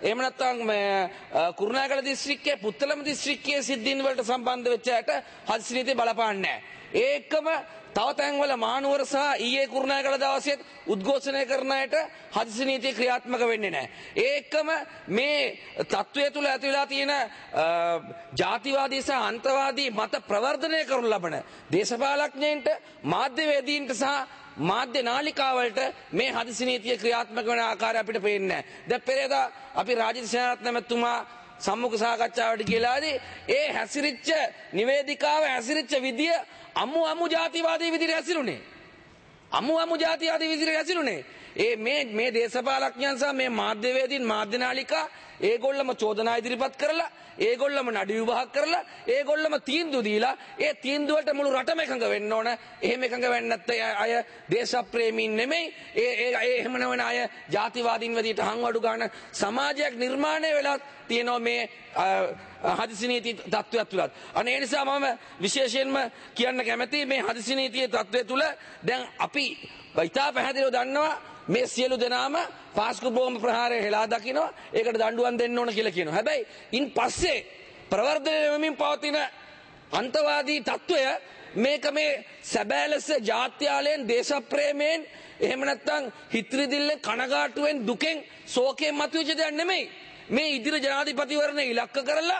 එහෙම නැත්නම් කුරුණෑගල දිස්ත්‍රික්කයේ පුත්තලම දිස්ත්‍රික්කයේ සිද්ධීන් වලට සම්බන්ධ වෙච්ච අයට හදිසි නීතිය බලපාන්නේ නැහැ. ඒකම තව තැන්වල මානුවර සහ ඊයේ කුරුණෑගල දවසේත් උද්ඝෝෂණය කරන අයට හදිසි නීතිය ක්‍රියාත්මක වෙන්නේ නැහැ. ඒකම මේ තත්වයේ තුල ඇති වෙලා තියෙන ජාතිවාදී සහ අන්තවාදී මත ප්‍රවර්ධනය කරනු ලබන දේශපාලඥයින්ට මාධ්‍යවේදීන්ට සහ මාධ්‍ය නාලිකාවලට මේ හදිසි නීතිය ක්‍රියාත්මක වෙන ආකාරය අපිට පේන්නේ නැහැ. දැන් පෙරේදා අපි රාජිත සේනාරත්න මැතිතුමා සම්මුඛ සාකච්ඡාවට ගිහලාදී ඒ හැසිරිච්ච නිවේදිකාව හැසිරිච්ච විදිය අමු ජාතිවාදී විදිහට හැසිරුනේ. අමු ජාතිවාදී විදිහට හැසිරුනේ. මේ දේශපාලඥයන් සහ මේ මාධ්‍යවේදීන් මාධ්‍ය නාලිකා ඒගොල්ලම චෝදනා ඉදිරිපත් කරලා ඒගොල්ලම නඩු විභාග කරලා ඒගොල්ලම තීන්දුව දීලා ඒ තීන්දුව වලට මුළු රටම එකඟ වෙන්න ඕන. එහෙම එකඟ වෙන්නේ නැත්නම් අය දේශප්‍රේමීන් නෙමෙයි. එහෙම නොවන අය ජාතිවාදීන් විදිහට හංවඩු ගන්න සමාජයක් නිර්මාණය වෙලා තියෙනවා මේ හදිසි නීති තත්ත්වයක් තුලත්. අනේ ඒ නිසා මම විශේෂයෙන්ම කියන්න කැමතියි මේ හදිසි නීතියේ තත්ත්වය තුල දැන් අපි ඉතා පැහැදිලිව දන්නවා මේ සියලු දෙනාම පාස්කු බෝම්බ ප්‍රහාරය හෙලා දකිනවා. ඒකට දඬුවම් දෙන්න ඕන කියලා කියනවා. හැබැයි ඉන් පස්සේ ප්‍රවර්ධනය වෙමින් පවතින අන්තවාදී තත්ත්වය මේක මේ සැබෑ ලෙස ජාත්‍යාලයෙන් දේශප්‍රේමයෙන් එහෙම නැත්නම් හිත්‍රිදිල්ලෙන් කනගාටුවෙන් දුකෙන් ශෝකයෙන් මතුවෙච්ච දෙයක් නෙමෙයි. මේ ඉදිරි ජනාධිපතිවරණය ඉලක්ක කරලා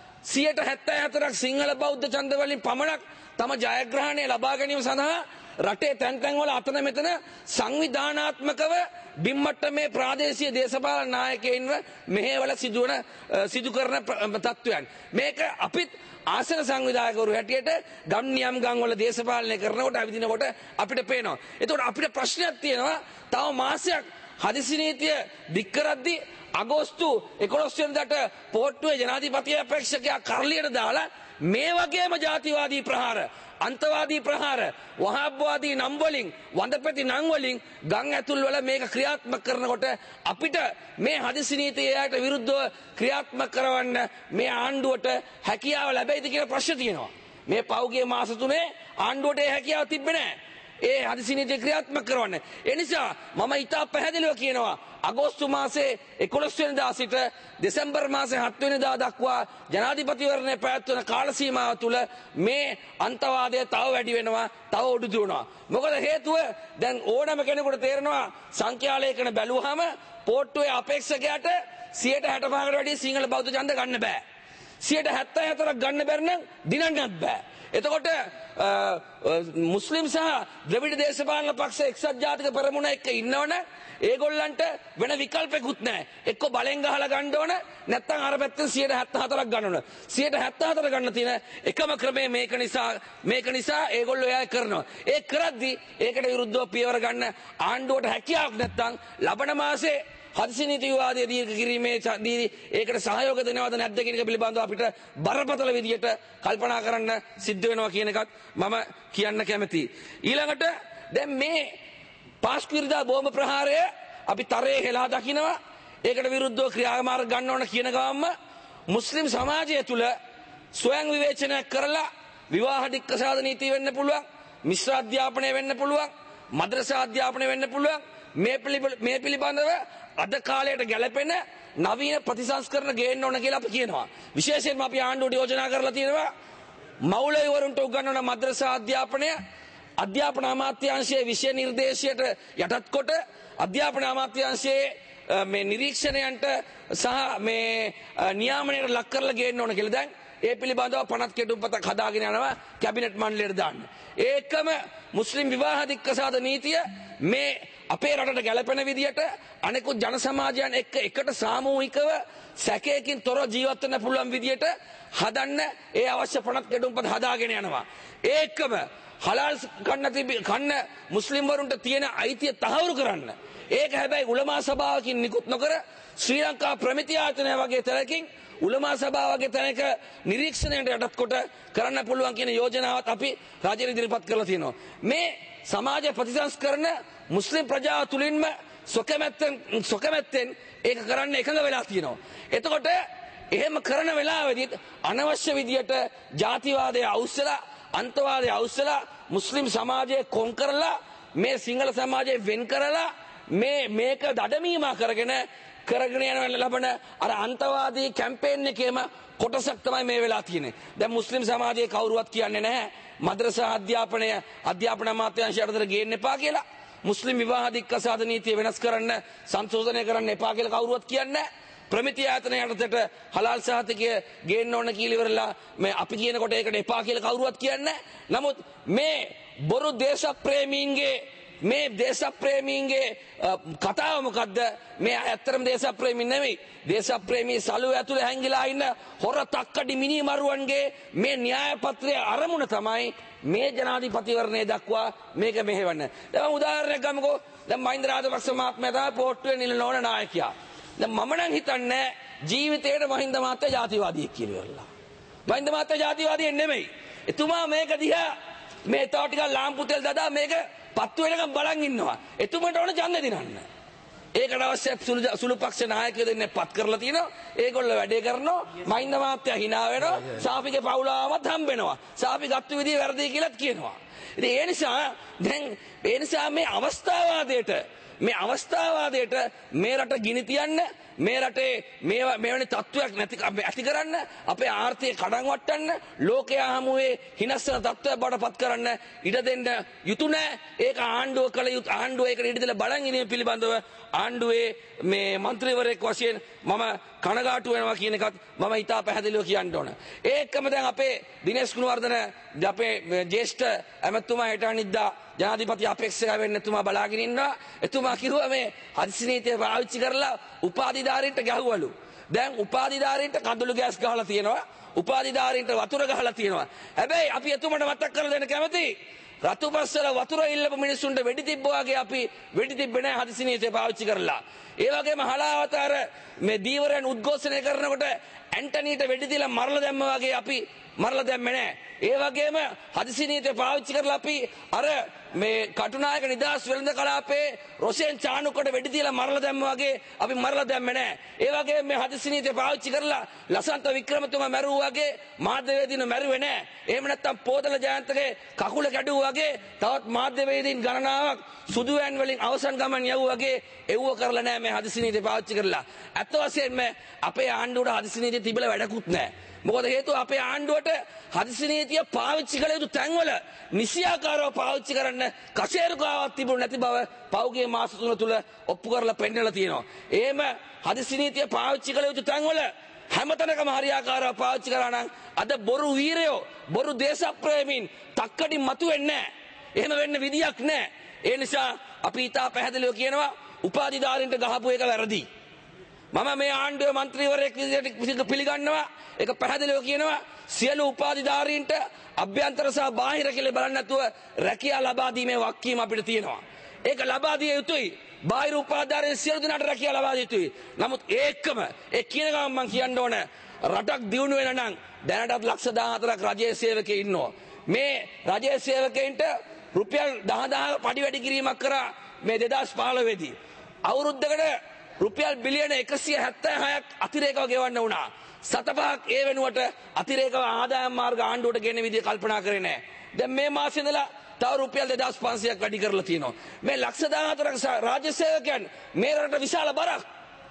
74% සිංහල බෞද්ධ ඡන්ද වලින් පමණක් තම ජයග්‍රහණය ලබා ගැනීම සඳහා රටේ තැන් තැන් වල අතන මෙතන සංවිධානාත්මකව බිම්මට්ටමේ ප්‍රාදේශීය දේශපාලන නායකයින්ව මෙහෙවල සිදු කරන තත්ත්වයන්. මේක අපිත් ආසන සංවිධායකවරු හැටියට ගම් නියම් ගම් වල දේශපාලනය කරනකොට අවිදිනකොට අපිට පේනවා. එතකොට අපිට ප්‍රශ්නයක් තියෙනවා. තව මාසයක් හදිසි නීතිය දික් කරද්දී අගෝස්තු 11 වෙනිදාට පොට්ටුවේ ජනාධිපති අපේක්ෂකයා කරලියට දාලා මේ වගේම ජාතිවාදී ප්‍රහාර අන්තවාදී ප්‍රහාර වහාබ්වාදී නම් වලින් වඳපැති නම් වලින් ගම් ඇතුල් වල මේක ක්‍රියාත්මක කරනකොට අපිට මේ හදිසි නීතියට විරුද්ධව ක්‍රියාත්මක කරවන්න මේ ආණ්ඩුවට හැකියාව ලැබෙයිද කියලා ප්‍රශ්න තියෙනවා. මේ පෞගිය මාස 3 ආණ්ඩුවට ඒ හැකියාව තිබ්බේ නැහැ. ඒ හදිසි නීතිය ක්‍රියාත්මක කරවන්න. ඒ නිසා මම ඉතා පැහැදිලිව කියනවා අගෝස්තු මාසේ 11 වෙනිදා සිට දෙසැම්බර් මාසේ 7 වෙනිදා දක්වා ජනාධිපතිවරණය පැවැත්වෙන කාල සීමාව තුළ මේ අන්තවාදය තව වැඩි වෙනවා, තව උඩු දුවනවා. මොකද හේතුව දැන් ඕනම කෙනෙකුට තේරෙනවා සංඛ්‍යාලේඛන බැලුවහම පොට්ටුවේ අපේක්ෂකයාට 65කට වැඩි සිංහල බෞද්ධ ඡන්ද ගන්න බෑ. 74ක් ගන්න බැරි නම් දිනන්නත් බෑ. එතකොට මුස්ලිම් සහ ද්‍රවිඩ දේශපාලන පක්ෂ එක්සත් ජාතික පෙරමුණ එක්ක ඉන්නවනේ ඒගොල්ලන්ට වෙන විකල්පෙකුත් නැහැ. එක්ක බලෙන් ගහලා ගන්න ඕන නැත්නම් අර පැත්තෙන් 74ක් ගන්න ඕන. 74 ගන්න තියෙන එකම ක්‍රමය මේක නිසා ඒගොල්ලෝ එයා කරනවා. ඒ කරද්දි ඒකට විරුද්ධව පියවර ගන්න ආණ්ඩුවට හැකියාවක් නැත්නම් ලබන මාසේ හදිසි නීති විවාදය දීර්ඝ කිරීමේදී ඒකට සහයෝග දෙනවද නැද්ද කියන එක පිළිබඳව අපිට බරපතල විදියට කල්පනා කරන්න සිද්ධ වෙනවා කියන එකත් මම කියන්න කැමතියි. ඊළඟට දැන් මේ පාස්කිරිදා බෝම්බ ප්‍රහාරය අපි තරයේ හෙලා දකිනවා. ඒකට විරුද්ධව ක්‍රියාමාර්ග ගන්න ඕන කියන ගමන්ම මුස්ලිම් සමාජය තුළ ස්වයං විවේචනයක් කරලා විවාහ දික්කසාද නීති වෙන්න පුළුවන්, මිශ්‍ර අධ්‍යාපනය වෙන්න පුළුවන්, මද්‍රසා අධ්‍යාපනය වෙන්න පුළුවන්. මේ පිළිබඳව අද කාලයට ගැලපෙන නවීන ප්‍රතිසංස්කරණ ගේන්න ඕන කියලා අපි කියනවා. විශේෂයෙන්ම අපි ආණ්ඩුවට යෝජනා කරලා තියෙනවා මවුලයිවරුන්ට උගන්වන මද්‍රසා අධ්‍යාපන අමාත්‍යාංශයේ විෂය නිර්දේශයට යටත් කොට අධ්‍යාපන අමාත්‍යාංශයේ මේ නිරීක්ෂණයන්ට සහ මේ නියාමනයට ලක් කරලා ගේන්න ඕන කියලා දැන් ඒ පිළිබඳව පනත් කෙටුම්පතක් හදාගෙන යනවා කැබිනට් මණ්ඩලයට දාන්න. ඒකම මුස්ලිම් විවාහ දික්කසාද නීතිය මේ අපේ රටට ගැලපෙන විදියට අනෙකුත් ජන සමාජයන් එකට සාමූහිකව සැකයකින් තොරව ජීවත් වෙන්න පුළුවන් විදියට හදන්න ඒ අවශ්‍ය පනත් කෙටුම්පත හදාගෙන යනවා. ඒකම හලාල් කන්න මුස්ලිම් වරුන්ට තියෙන අයිතිය තහවුරු කරන්න. ඒක හැබැයි උලමා සභාවකින් නිකුත් නොකර ශ්‍රී ලංකා ප්‍රමිති ආයතනය වගේ තැනකින් උලමා සභාව වගේ තැනක නිරීක්ෂණයට යටත් කොට කරන්න පුළුවන් කියන යෝජනාවත් අපි රාජ්‍ය ඉදිරිපත් කරලා තියෙනවා. මේ සමාජ ප්‍රතිසංස්කරණ මුස්ලිම් ප්‍රජාව තුලින්ම සොකමැත්තෙන් ඒක කරන්න එකඟ වෙලා තියෙනවා. එතකොට එහෙම කරන වෙලාවෙදී අනවශ්‍ය විදියට ජාතිවාදය අවුස්සලා අන්තවාදය අවුස්සලා මුස්ලිම් සමාජය කොන් කරලා මේ සිංහල සමාජය වෙන් කරලා මේක දඩමීමා කරගෙන කරගෙන යන ලබන අර අන්තවාදී කැම්පේන් එකේම කොටසක් තමයි මේ වෙලා තියෙන්නේ. දැන් මුස්ලිම් සමාජයේ කවුරුවත් කියන්නේ නැහැ මද්රසා අධ්‍යාපන අමාත්‍යාංශය යටතට ගේන්න එපා කියලා. මුස්ලිම් විවාහ දික්කසාද නීතිය වෙනස් කරන්න සංශෝධනය කරන්න එපා කියලා කවුරුවත් කියන්නේ නැහැ. ප්‍රමිති ආයතන යටතට හලාල් සහතිකය ගේන්න ඕන කියලා ඉවරලා මේ අපි කියනකොට ඒකට එපා කියලා කවුරුවත් කියන්නේ නැහැ. නමුත් මේ බොරු දේශප්‍රේමීන්ගේ කතාව මොකද්ද? මේ ඇත්තටම දේශප්‍රේමී නෙවෙයි. දේශප්‍රේමී සලුව ඇතුලේ හැංගිලා ඉන්න හොර තක්කඩි මිනිමරුවන්ගේ මේ න්‍යාය පත්‍රයේ අරමුණ තමයි මේ ජනාධිපතිවරණය දක්වා මේක මෙහෙවන්න. දැන් උදාහරණයක් ගමුකෝ. දැන් මහින්ද රාජපක්ෂ මහත්මයා තමයි පොට්ටුවේ නිලන ඕන නායකයා. දැන් මම නම් හිතන්නේ ජීවිතේට මහින්ද මහත්තයා ජාතිවාදියෙක් කියලා ඉවරලා. මහින්ද මහත්තයා ජාතිවාදියෙක් නෙමෙයි. එතුමා මේක දිහා මේ තව ටිකක් ලාම්පු තෙල් දදා මේක පත්තු වෙනකම් බලන් ඉන්නවා. එතුමට ඕන ඡන්දෙ දිනන්න. ඒකට අවශ්‍ය සුළු පක්ෂ නායකයෝ දෙන්නේ පත් කරලා තිනවා. ඒගොල්ලෝ වැඩේ කරනවා. මහින්ද මහත්තයා hina වෙනවා. සාපිගේ පවුලාවමත් හම්බ වෙනවා. සාපි ගත්ත විදිය වැරදි කියලාත් කියනවා. ඉතින් ඒ නිසා මේ අවස්ථාවාදයට මේ රට ගිනි තියන්න මේ රටේ මෙවැනි තත්ත්වයක් ඇති කරන්න අපේ ආර්ථිකය කඩන් වට්ටන්න ලෝකයා හමුවේ හිනස්සන තත්ත්වයක් බවට පත් කරන්න ඉඩ දෙන්න යුතු නැහැ. ඒක ආණ්ඩුව කළ යුතු ආණ්ඩුව ඒකට ඉඩ දෙලා බලන් ඉන්නේ පිළිබඳව ආණ්ඩුවේ මේ മന്ത്രിවරයෙක් වශයෙන් මම කනගාටු වෙනවා කියන එකත් මම ඉතා පැහැදිලිව කියන්න ඕන. ඒකම දැන් අපේ දිනේෂ් ගුණවර්ධන අපේ ජ්‍යෙෂ්ඨ ඇමතුමා හෙට අනිද්දා ජනාධිපති අපේක්ෂක වෙන්න එතුමා බලාගෙන ඉන්නවා. එතුමා කිව්වා මේ හදිසි නීතිය පාවිච්චි කරලා උපාධිධාරීන්ට ගැහුවලු. දැන් උපාධිධාරීන්ට කඳුළු ගෑස් ගහලා තියෙනවා. උපාධිධාරීන්ට වතුර ගහලා තියෙනවා. හැබැයි අපි එතුමට මතක් කරලා දෙන්න කැමතියි. රතුපස්සල වතුර ඉල්ලපු මිනිස්සුන්ට වෙඩි තිබ්බා වගේ අපි වෙඩි තිබ්බේ නැහැ හදිසි නීතිය පාවිච්චි කරලා. ඒ වගේම හලාවතර මේ දීවරයන් උද්ඝෝෂණය කරනකොට ඇන්ටනීට වෙඩි දීලා මරලා දැම්මා වගේ අපි මරලා දැම්මේ නැහැ. ඒ වගේම හදිසි නීතිය පාවිච්චි කරලා අපි අර මේ කටුනායක නිදහස් වෙළඳ කලාපේ රොෂෙන් චානුකට වෙඩි දීලා මරලා දැම්මා වගේ අපි මරලා දැම්මේ නැහැ. ඒ වගේම මේ හදිසි නීතිය පාවිච්චි කරලා ලසන්ත වික්‍රමතුමා මැරුවා වගේ මාධ්‍යවේදීන් මැරුවේ නැහැ. එහෙම නැත්නම් පෝතල ජයන්තගේ කකුල කැඩුවා වගේ තවත් මාධ්‍යවේදීන් ගණනාවක් සුදුයන් වලින් අවසන් ගමන් යවුවා වගේ එව්ව කරලා නැහැ මේ හදිසි නීතිය පාවිච්චි කරලා. අත් වශයෙන්ම අපේ ආණ්ඩුවට හදිසි නීතිය තිබිලා වැඩකුත් නැහැ. මොකද හේතුව අපේ ආණ්ඩුවට හදිසි නීතිය පාවිච්චි කළ යුතු තැන්වල නිසියාකාරව පාවිච්චි කරන්න කසේරුකාවක් තිබුණ නැති බව පෞගේ මාස 3 තුල ඔප්පු කරලා පෙන්නලා තියෙනවා. එහෙම හදිසි නීතිය පාවිච්චි කළ යුතු තැන්වල හැමතැනකම හරියාකාරව පාවිච්චි කරා නම් අද බොරු වීරයෝ බොරු දේශප්‍රේමීන් තක්කඩින් මතුවෙන්නේ නැහැ. එහෙම වෙන්න විදියක් නැහැ. ඒ නිසා අපි ඊට පැහැදිලිව කියනවා උපාධිධාරීන්ට ගහපු එක වැරදි. මම මේ ආණ්ඩුවේ മന്ത്രിවරයෙක් විදිහට පිළිගන්නවා. ඒක පැහැදිලිව කියනවා සියලු උපාධිධාරීන්ට අභ්‍යන්තර සහ බාහිර කියලා බලන්නේ නැතුව රැකියාව ලබා දීමේ වගකීම අපිට තියෙනවා. ඒක ලබා දිය යුතුයි. බාහිර උපාධිධාරීන් සියලු දෙනාට රැකියාව ලබා දිය යුතුයි. නමුත් ඒකම ඒ කියන ගමන් මම කියන්න ඕන රටක් දියුණු වෙන නම් දැනටත් ලක්ෂ 14ක් රජයේ සේවකයෝ ඉන්නවා. මේ රජයේ සේවකයන්ට රුපියල් 10000 පඩි වැඩි කිරීමක් කරා මේ 2015 දී. අවුරුද්දකට රුපියල් බිලියන 176ක් අතිරේකව ගෙවන්න වුණා. 7-5ක් ඒ වෙනුවට අතිරේකව ආදායම් මාර්ග ආණ්ඩුවට ගෙන විදිය කල්පනා කරේ නැහැ. දැන් මේ මාසෙ ඉඳලා තව රුපියල් 2500ක් වැඩි කරලා තියෙනවා. මේ ලක්ෂ 14ක් රාජ්‍ය සේවකයන් මේ රටට විශාල බරක්.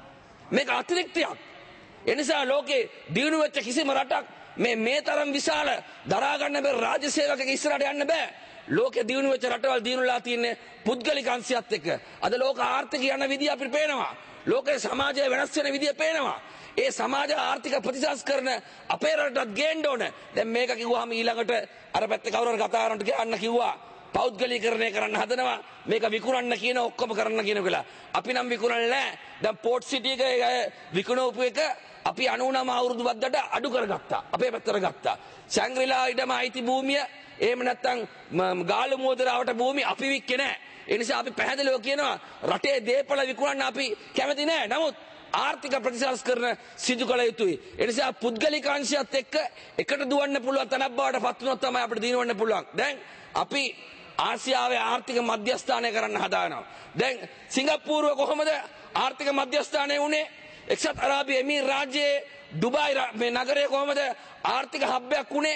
මේක අතිරික්තයක්. ඒ නිසා ලෝකේ දියුණු වෙච්ච කිසිම රටක් මේ තරම් විශාල දරා ගන්න බැරි රාජ්‍ය සේවකයෙක් ඉස්සරහට යන්න බෑ. ලෝකේ දියුණු වෙච්ච රටවල් දියුණුලා තියන්නේ පුද්ගලික අංශයත් එක්ක. අද ලෝක ආර්ථිකය යන විදිය අපිට පේනවා. ලෝකේ සමාජය වෙනස් වෙන විදිය පේනවා. ඒ සමාජ ආර්ථික ප්‍රතිසංස්කරණ අපේ රටටත් ගේන්න ඕන. දැන් මේක කිව්වහම ඊළඟට අර පැත්තේ කවුරු හරි කතා කරනට කියන්න කිව්වා පෞද්ගලීකරණය කරන්න හදනවා. මේක විකුණන්න කියන ඔක්කොම කරන්න කියන කියලා. අපි නම් විකුණන්නේ නැහැ. දැන් පෝට් සිටි එකේ විකුණවපු එක අපි 99 අවුරුදු වද්දට අඩු කරගත්තා. අපේ පැත්තට ගත්තා. ශැංග්‍රීලා ඉඩම අයිති භූමිය එහෙම නැත්නම් ගාලු මුවදරාවට භූමිය අපි වික්කේ නැහැ. ඒ නිසා අපි පැහැදිලිව කියනවා රටේ දේපල විකුණන්න අපි කැමති නැහැ. නමුත් ආර්ථික ප්‍රතිසංස්කරණ සිදු කළ යුතුයි. ඒ නිසා පුද්ගලික අංශයත් එක්ක එකට දුවන්න පුළුවන් තැනක් බවට පත් වුණොත් තමයි අපිට දිනවන්න පුළුවන්. දැන් අපි ආසියාවේ ආර්ථික මධ්‍යස්ථානය කරන්න හදානවා. දැන් සිංගප්පූරුව කොහොමද ආර්ථික මධ්‍යස්ථානය වුණේ? එක්සත් අරාබි එමිරාජ්‍යයේ ඩුබායි මේ නගරය කොහොමද ආර්ථික හබ්බයක් වුණේ?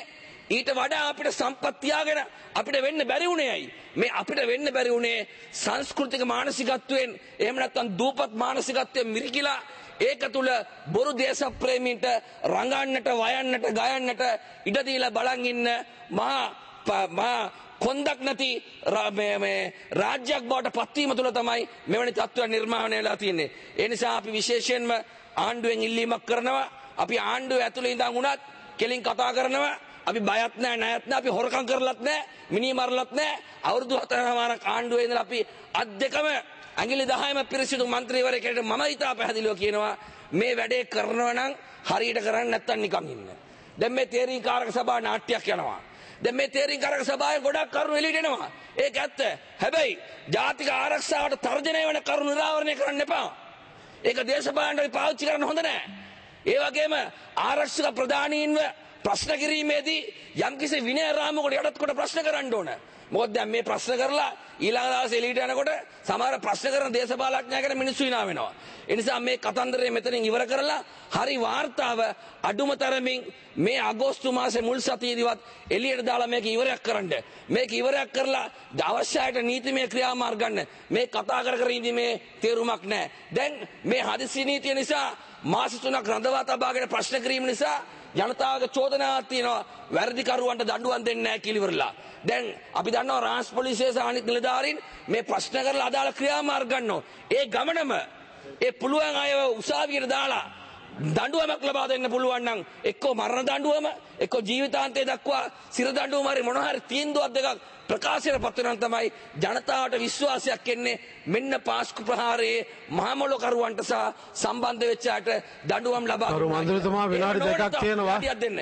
ඊට වඩා අපිට සම්පත් තියාගෙන අපිට වෙන්න බැරි වුණේ ඇයි? මේ අපිට වෙන්න බැරි වුණේ සංස්කෘතික මානසිකත්වයෙන් එහෙම නැත්නම් දූපත් මානසිකත්වයෙන් මිරිකිලා ඒක තුල බොරු දේශප්‍රේමීන්ට රඟන්නට වයන්නට ගයන්නට ඉඩ දීලා බලන් ඉන්න මහා කොන්දක් නැති රාජ්‍යයක් බවට පත්වීම තුළ තමයි මෙවැනි තත්ත්වයක් නිර්මාණය වෙලා තියෙන්නේ. ඒ නිසා අපි විශේෂයෙන්ම ආණ්ඩුවෙන් ඉල්ලීමක් කරනවා. අපි ආණ්ඩුව ඇතුළේ ඉඳන් උනත් කෙලින් කතා කරනවා. අපි බයත් නැහැ ණයත් නැහැ. අපි හොරකම් කරලත් නැහැ. මිනී මරලත් නැහැ. අවුරුදු 4මාරක් ආණ්ඩුවේ ඉඳලා අපි අත් දෙකම ඇඟිලි 10ම පිරිසිදු മന്ത്രിවරයෙක්ට මම ඉතා පැහැදිලිව කියනවා මේ වැඩේ කරනවා නම් හරියට කරන්නේ නැත්තම් නිකන් ඉන්න. දැන් මේ තේරීකාරක සභා නාට්‍යයක් යනවා. දැන් මේ තේරීකාරක සභාවේ ගොඩක් කරුණු එළියට එනවා. ඒක ඇත්ත. හැබැයි ජාතික ආරක්ෂාවට තර්ජනය වෙන කරුණු නිරාවරණය කරන්න එපා. ඒක දේශපාලනයට පාවිච්චි කරන්න හොඳ නැහැ. ඒ වගේම ආරක්ෂක ප්‍රධානීන්ව ප්‍රශ්න කිරීමේදී යම්කිසි විනය රාමුවකට යටත් කොට ප්‍රශ්න කරන්න ඕන. මොකද දැන් මේ ප්‍රශ්න කරලා ඊළඟ දවසේ එළියට යනකොට සමහර ප්‍රශ්න කරන දේශපාලඥයෙකුට මිනිස්සු hina වෙනවා. ඒ නිසා මේ කතන්දරය මෙතනින් ඉවර කරලා හරි වාර්තාව අඩුම තරමින් මේ අගෝස්තු මාසේ මුල් සතියේදීවත් එළියට දාලා මේක ඉවරයක් කරන්න. මේක ඉවරයක් කරලා අවශ්‍යයට නීතිමය ක්‍රියාමාර්ග ගන්න. මේ කතා කර ඉඳීමේ තේරුමක් නැහැ. දැන් මේ හදිසි නීතිය නිසා මාස 3ක් රඳවා තබාගෙන ප්‍රශ්න කිරීම නිසා ජනතාවගේ චෝදනාවක් තියෙනවා වැරදිකරුවන්ට දඬුවම් දෙන්නේ නැහැ කියලා ඉවරලා. දැන් අපි දන්නවා රාජ්‍ය පොලිසිය සහ අනිත් නිලධාරීන් මේ ප්‍රශ්න කරලා අදාළ ක්‍රියාමාර්ග ගන්නවා. ඒ ගමනම ඒ පුළුවන් අයව උසාවියට දාලා දඬුවමක් ලබා දෙන්න පුළුවන් නම් එක්කෝ මරණ දඬුවම එක්කෝ ජීවිතාන්තය දක්වා සිර දඬුවම හරි මොනවා හරි තීන්දුවක් දෙකක් ප්‍රකාශයට පත් වෙනවා තමයි ජනතාවට විශ්වාසයක් එන්නේ. මෙන්න පාස්කු ප්‍රහාරයේ මහමොලකරුවන්ට සහ සම්බන්ධ වෙච්ච අයට දඬුවම් ලබා ගරු මන්ත්‍රීතුමා විනාඩි දෙකක් තියෙනවා.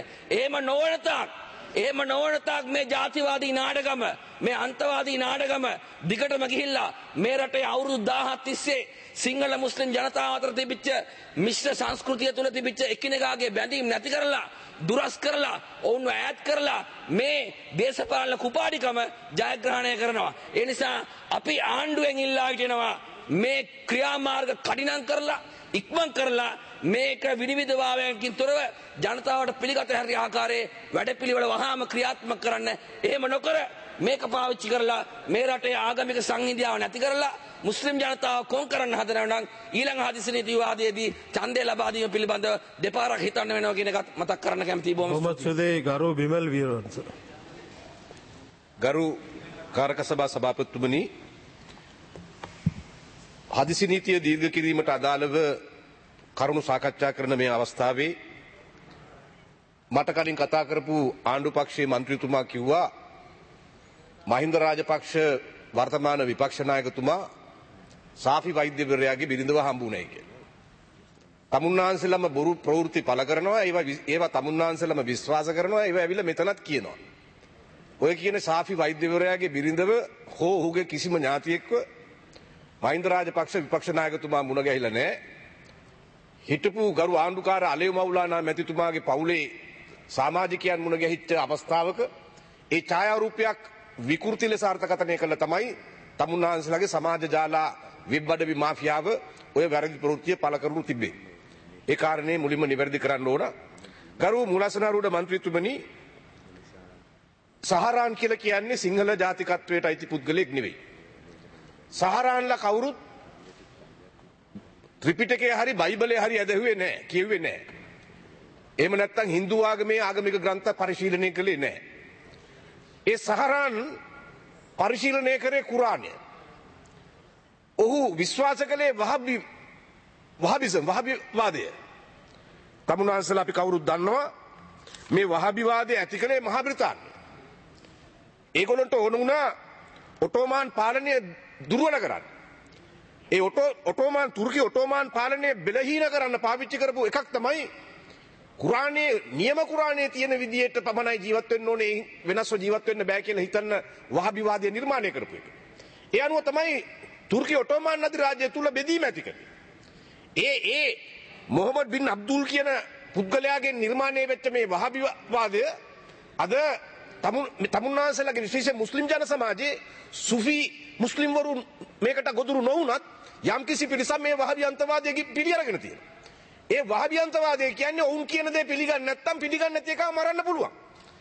එහෙම නොවන තාක් මේ ජාතිවාදී නාඩගම මේ අන්තවාදී නාඩගම දිගටම ගිහිල්ලා මේ රටේ අවුරුදු 1000ක් තිස්සේ සිංහල මුස්ලිම් ජනතාව අතර තිබිච්ච මිශ්‍ර සංස්කෘතිය තුල තිබිච්ච එකිනෙකාගේ බැඳීම් නැති කරලා දුරස් කරලා ඔවුන්ව ඈත් කරලා මේ දේශපාලන කුපාඩිකම ජයග්‍රහණය කරනවා. ඒ නිසා අපි ආණ්ඩුවෙන් ඉල්ලා හිටිනවා මේ ක්‍රියාමාර්ග කඩිනම් කරලා ඉක්මන් කරලා මේක විනිවිද භාවයන්කින් තොරව ජනතාවට පිළිගත හැකි ආකාරයේ වැඩපිළිවෙල වහාම ක්‍රියාත්මක කරන්න. එහෙම නොකර මේක පාවිච්චි කරලා මේ රටේ ආගමික සංහිඳියාව නැති කරලා මුස්ලිම් ජනතාව කොන් කරන්න හදනවා නම් ඊළඟ හදිසි නීති විවාදයේදී ඡන්දය ලබා දීම පිළිබඳව දෙපාරක් හිතන්න වෙනවා කියන එකත් මතක් කරන්න කැමතියි. බොහොම ස්තුතියි ගරු බිමල් වීරවංශ. ගරු කාරක සභා සභාපතිතුමනි, හදිසි නීතිය දීර්ඝ කිරීමට අදාළව කරුණු සාකච්ඡා කරන මේ අවස්ථාවේ මට කලින් කතා කරපු ආණ්ඩු පක්ෂයේ මන්ත්‍රීතුමා කිව්වා මහින්ද රාජපක්ෂ වර්තමාන විපක්ෂ නායකතුමා සාෆි වෛද්‍යවරයාගේ බිරිඳව හම්බුනේ කියලා. තමුන්නාන්සලම බොරු ප්‍රවෘත්ති පළ කරනවා, ඒවා තමුන්නාන්සලම විශ්වාස කරනවා, ඒවා ඇවිල්ලා මෙතනත් කියනවා. ඔය කියන සාෆි වෛද්‍යවරයාගේ බිරිඳව හෝ ඔහුගේ කිසිම ඥාතියෙක්ව මහින්ද රාජපක්ෂ විපක්ෂ නායකතුමා මුණ ගැහිලා නැහැ. හිටපු ගරු ආණ්ඩුකාර අලෙව් මවුලානා මැතිතුමාගේ පවුලේ සමාජිකයන් මුණ ගැහිච්ච අවස්ථාවක ඒ ඡායාරූපයක් විකෘති ලෙස අර්ථකථනය කළ තමයි තමුන්නාන්සලාගේ සමාජ ජාලා වෙබ් අඩවි මාෆියාව ඔය වැරදි ප්‍රවෘත්තිය පළ කරනු තිබේ. ඒ කාරණේ මුලින්ම නිවැරදි කරන්න ඕන. ගරු මුලසනාරූඪ මන්ත්‍රීතුමනි, සහරාන් කියලා කියන්නේ සිංහල ජාතිකත්වයට අයිති පුද්ගලයෙක් නෙවෙයි. සහරාන්ලා කවුරුත් ත්‍රිපිටකයේ හරි බයිබලයේ හරි ඇදහුවේ නැහැ, කියුවේ නැහැ. එහෙම නැත්නම් Hindu ආගමේ ආගමික ග්‍රන්ථ පරිශීලනය කළේ නැහැ. ඒ සහරාන් පරිශීලනය කරේ කුරානය. ඔහු විශ්වාස කළේ වහබිවාදය. තමුන්නාන්සලා අපි කවුරුත් දන්නවා මේ වහබිවාදය ඇති කළේ මහා බ්‍රිතාන්‍යය. ඒගොල්ලන්ට ඕන වුණා ඔටෝමාන් පාලනය දුර්වල කරන්න. ඒ තුර්කි ඔටෝමාන් පාලනය බෙලහීන කරන්න පාවිච්චි කරපු එකක් තමයි කුරානයේ නියම කුරානයේ තියෙන විදිහට පමණයි ජීවත් වෙන්න ඕනේ, වෙනස්ව ජීවත් වෙන්න බෑ කියලා හිතන්න වහබිවාදය නිර්මාණය කරපු එක. ඒ අනුව තමයි තුර්කි ඔටෝමාන් අධිරාජ්‍යය තුල බෙදීම ඇති කළේ. ඒ මොහමඩ් බින් අබ්දුල් කියන පුද්ගලයාගෙන් නිර්මාණය වෙච්ච මේ වහබිවාදය අද තමුන්නාන්සලාගේ විශේෂ මුස්ලිම් ජන සමාජයේ සුෆි මුස්ලිම් වරුන් මේකට ගොදුරු නොවුනත් යම්කිසි පිරිසක් මේ වහබි අන්තවාදයේ පිළි අරගෙන තියෙනවා. ඒ වහබි අන්තවාදය කියන්නේ ඔවුන් කියන දේ පිළිගන්නේ නැත්නම් පිළිගන්නේ නැති එකව මරන්න පුළුවන්.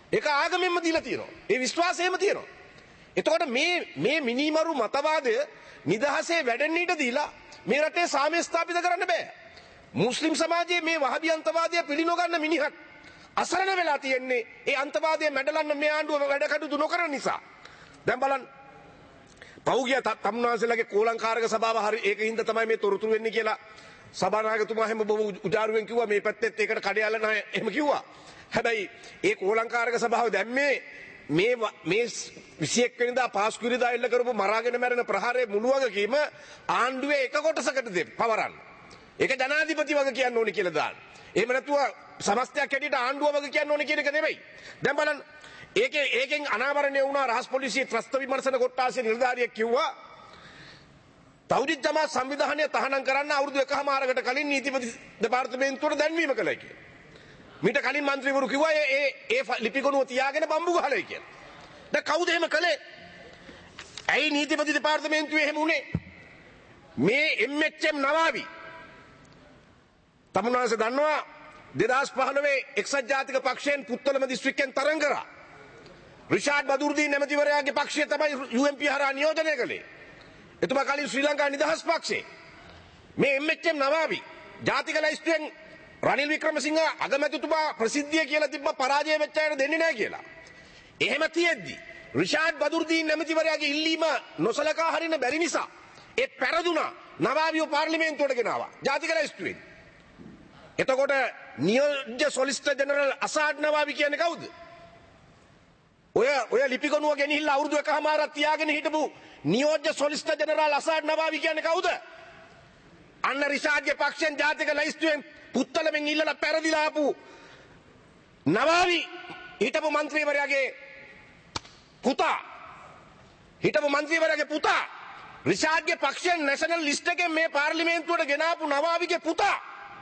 ඒක ආගමෙන්ම දීලා තියෙනවා. ඒ විශ්වාසයම තියෙනවා. එතකොට මේ මිනිමරු මතවාදය නිදහසේ වැඩෙන්න ඊට දීලා මේ රටේ සාමය ස්ථාපිත කරන්න බෑ. මුස්ලිම් සමාජයේ මේ වහබි අන්තවාදය පිළිනොගන්න මිනිහත් අසරණ වෙලා තියෙන්නේ ඒ අන්තවාදය මැඩලන්න මේ ආණ්ඩුව වැඩ කටයුතු නොකරන නිසා. දැන් බලන්න පෞගිය තමුන්නාන්සේලාගේ කෝලංකාරක සභාව හරි ඒකින්ද තමයි මේ තොරතුරු වෙන්නේ කියලා සභානායකතුමා හැම බොහොම උජාරුවෙන් කිව්වා මේ පැත්තෙත් ඒකට කඩයල්ල නැහැ එහෙම කිව්වා. හැබැයි ඒ කෝලංකාරක සභාව දැම්මේ මේ 21 වෙනිදා පාස්කුරිදා එල්ල කරපු මරාගෙන මැරෙන ප්‍රහාරයේ මුළු වගකීම ආණ්ඩුවේ එක කොටසකට පවරන්න. ඒක ජනාධිපති වගේ කියන්න ඕනේ කියලා දාන්න. එහෙම නැතුව සමස්තයක් හැටියට ආණ්ඩුව වගේ කියන්න ඕනේ කියන එක නෙවෙයි. දැන් බලන්න ඒකෙන් අනාවරණය වුණා රහස් පොලිසිය ත්‍රස්ත විමර්ශන කොට්ටාසේ නිලධාරියෙක් කිව්වා තෞහිද් ජමාත් සංවිධානය තහනම් කරන්න අවුරුදු 1කමාරකට කලින් නීතිපති දෙපාර්තමේන්තුවට දැන්වීම කළයි කියලා. මීට කලින් മന്ത്രിවරු කිව්වා ඒ ලිපිගොනුව තියාගෙන බම්බු ගහලයි කියලා. දැන් කවුද එහෙම කළේ? ඇයි නීතිපති දෙපාර්තමේන්තුවේ එහෙම උනේ? මේ MHM නවාවි තමුන්නාන්සේ දන්නවා 2015 එක්සත් ජාතික පක්ෂයෙන් පුත්තලම දිස්ත්‍රික්කයෙන් තරඟ කරා. රිෂාඩ් බදුර්දීන් නැමැතිවරයාගේ පක්ෂය තමයි UMP හරහා නියෝජනය කළේ. එතුමා කලින් ශ්‍රී ලංකා නිදහස් පක්ෂේ. මේ MHM නවාවි ජාතික ලයිස්තුවෙන් රනිල් වික්‍රමසිංහ අගමැතිතුමා ප්‍රසිද්ධිය කියලා තිබ්බ පරාජය වෙච්ච අයට දෙන්නේ නැහැ කියලා. එහෙම තියෙද්දි රිෂාඩ් බදුර්දීන් නැමැතිවරයාගේ ඉල්ලීම නොසලකා හරින්න බැරි නිසා ඒ පෙරදුනා නවාවිව පාර්ලිමේන්තුවට ගෙනාවා ජාතික ලයිස්තුවෙන්. එතකොට නියෝජ්‍ය සොලිසිටර් ජෙනරල් අසාඩ් නවාවි කියන්නේ කවුද? ඔය ලිපිගොනුව ගෙනහිල්ලා අවුරුදු 1කමාරක් තියාගෙන හිටපු නියෝජ්‍ය සොලිසිටර් ජෙනරල් අසාඩ් නවාවි කියන්නේ කවුද? අන්න රිෂාඩ්ගේ පක්ෂයෙන් ජාතික ලයිස්තුවෙන් පුත්තලමෙන් ඉල්ලලා පෙරදිලා ආපු නවාවි හිටපු മന്ത്രിවරයාගේ පුතා රිෂාඩ්ගේ පක්ෂයෙන් නැෂනල් ලිස්ට් එකෙන් මේ පාර්ලිමේන්තුවට ගෙනාපු නවාවිගේ පුතා.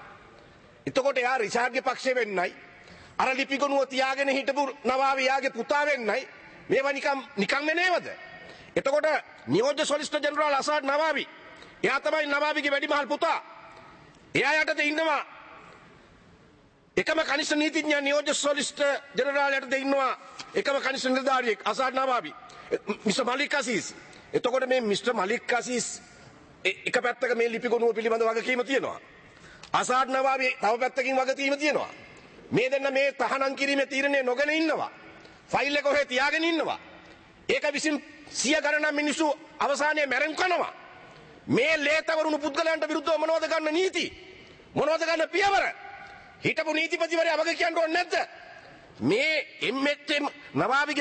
එතකොට යා රිෂාඩ්ගේ පක්ෂේ වෙන්නයි අර ලිපිගොනුව තියාගෙන හිටපු නවාවි යාගේ පුතා වෙන්නයි මේවා නිකම් වෙනේවද? එතකොට නියෝජ්‍ය සොලිසිටර් ජෙනරල් අසාඩ් නවාවි එයා තමයි නවාවිගේ වැඩිමහල් පුතා. එයා යටතේ ඉන්නවා එකම කනිෂ්ඨ නීතිඥ නියෝජ්‍ය සොලිසිටර් ජෙනරල් යටතේ ඉන්නවා එකම කනිෂ්ඨ නිලධාරියෙක් අසාඩ් නවාවි මිස්ටර් මලික් අසීස්. එතකොට මේ මිස්ටර් මලික් අසීස් එක පැත්තක මේ ලිපිගොනුව පිළිබඳ වගකීම තියෙනවා. අසාඩ් නවාවි තව පැත්තකින් වගකීම තියෙනවා. මේ දෙන්න මේ තහනම් කිරීමේ තීරණය නොගෙන ඉන්නවා. ෆයිල් එක ඔහෙ තියාගෙන ඉන්නවා. ඒක විසින් 100 ගණන් මිනිස්සු අවසානයේ මැරෙන් කනවා. මේ ලේතවරුණු පුද්ගලයන්ට විරුද්ධව මොනවද ගන්න නීති? මොනවද ගන්න පියවර? හිටපු නීතිපතිවරයා වගේ කියන්න ඕනේ නැද්ද? මේ MHM නවාවිගේ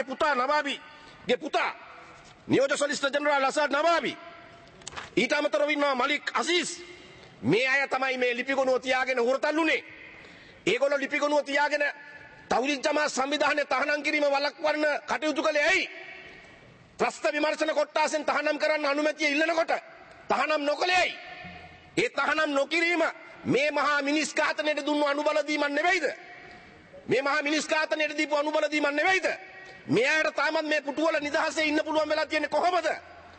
පුතා නියෝජ්‍ය සොලිසිටර් ජෙනරල් අසාඩ් නවාවි ඊට අමතරව ඉන්නවා මලික් අසීස්. මේ අය තමයි මේ ලිපිගොනුව තියාගෙන හුරතල්ලුනේ. ඒගොල්ලෝ ලිපිගොනුව තියාගෙන තෞහිද් ජමාත් සංවිධානය තහනම් කිරීම වළක්වන්න කටයුතු කළේ ඇයි? ත්‍රස්ත විමර්ශන කොට්ටාසෙන් තහනම් කරන්න අනුමැතිය ඉල්ලනකොට තහනම් නොකළේ ඇයි? ඒ තහනම් නොකිරීම මේ මහා මිනිස් ඝාතනයට දුන්නු අනුබල දීමක් නෙවෙයිද? මේ මහා මිනිස් ඝාතනයට දීපු අනුබල දීමක් නෙවෙයිද? මේ අයට තාමත් මේ පුටුවල නිදහසේ ඉන්න පුළුවන් වෙලා තියෙන්නේ කොහොමද?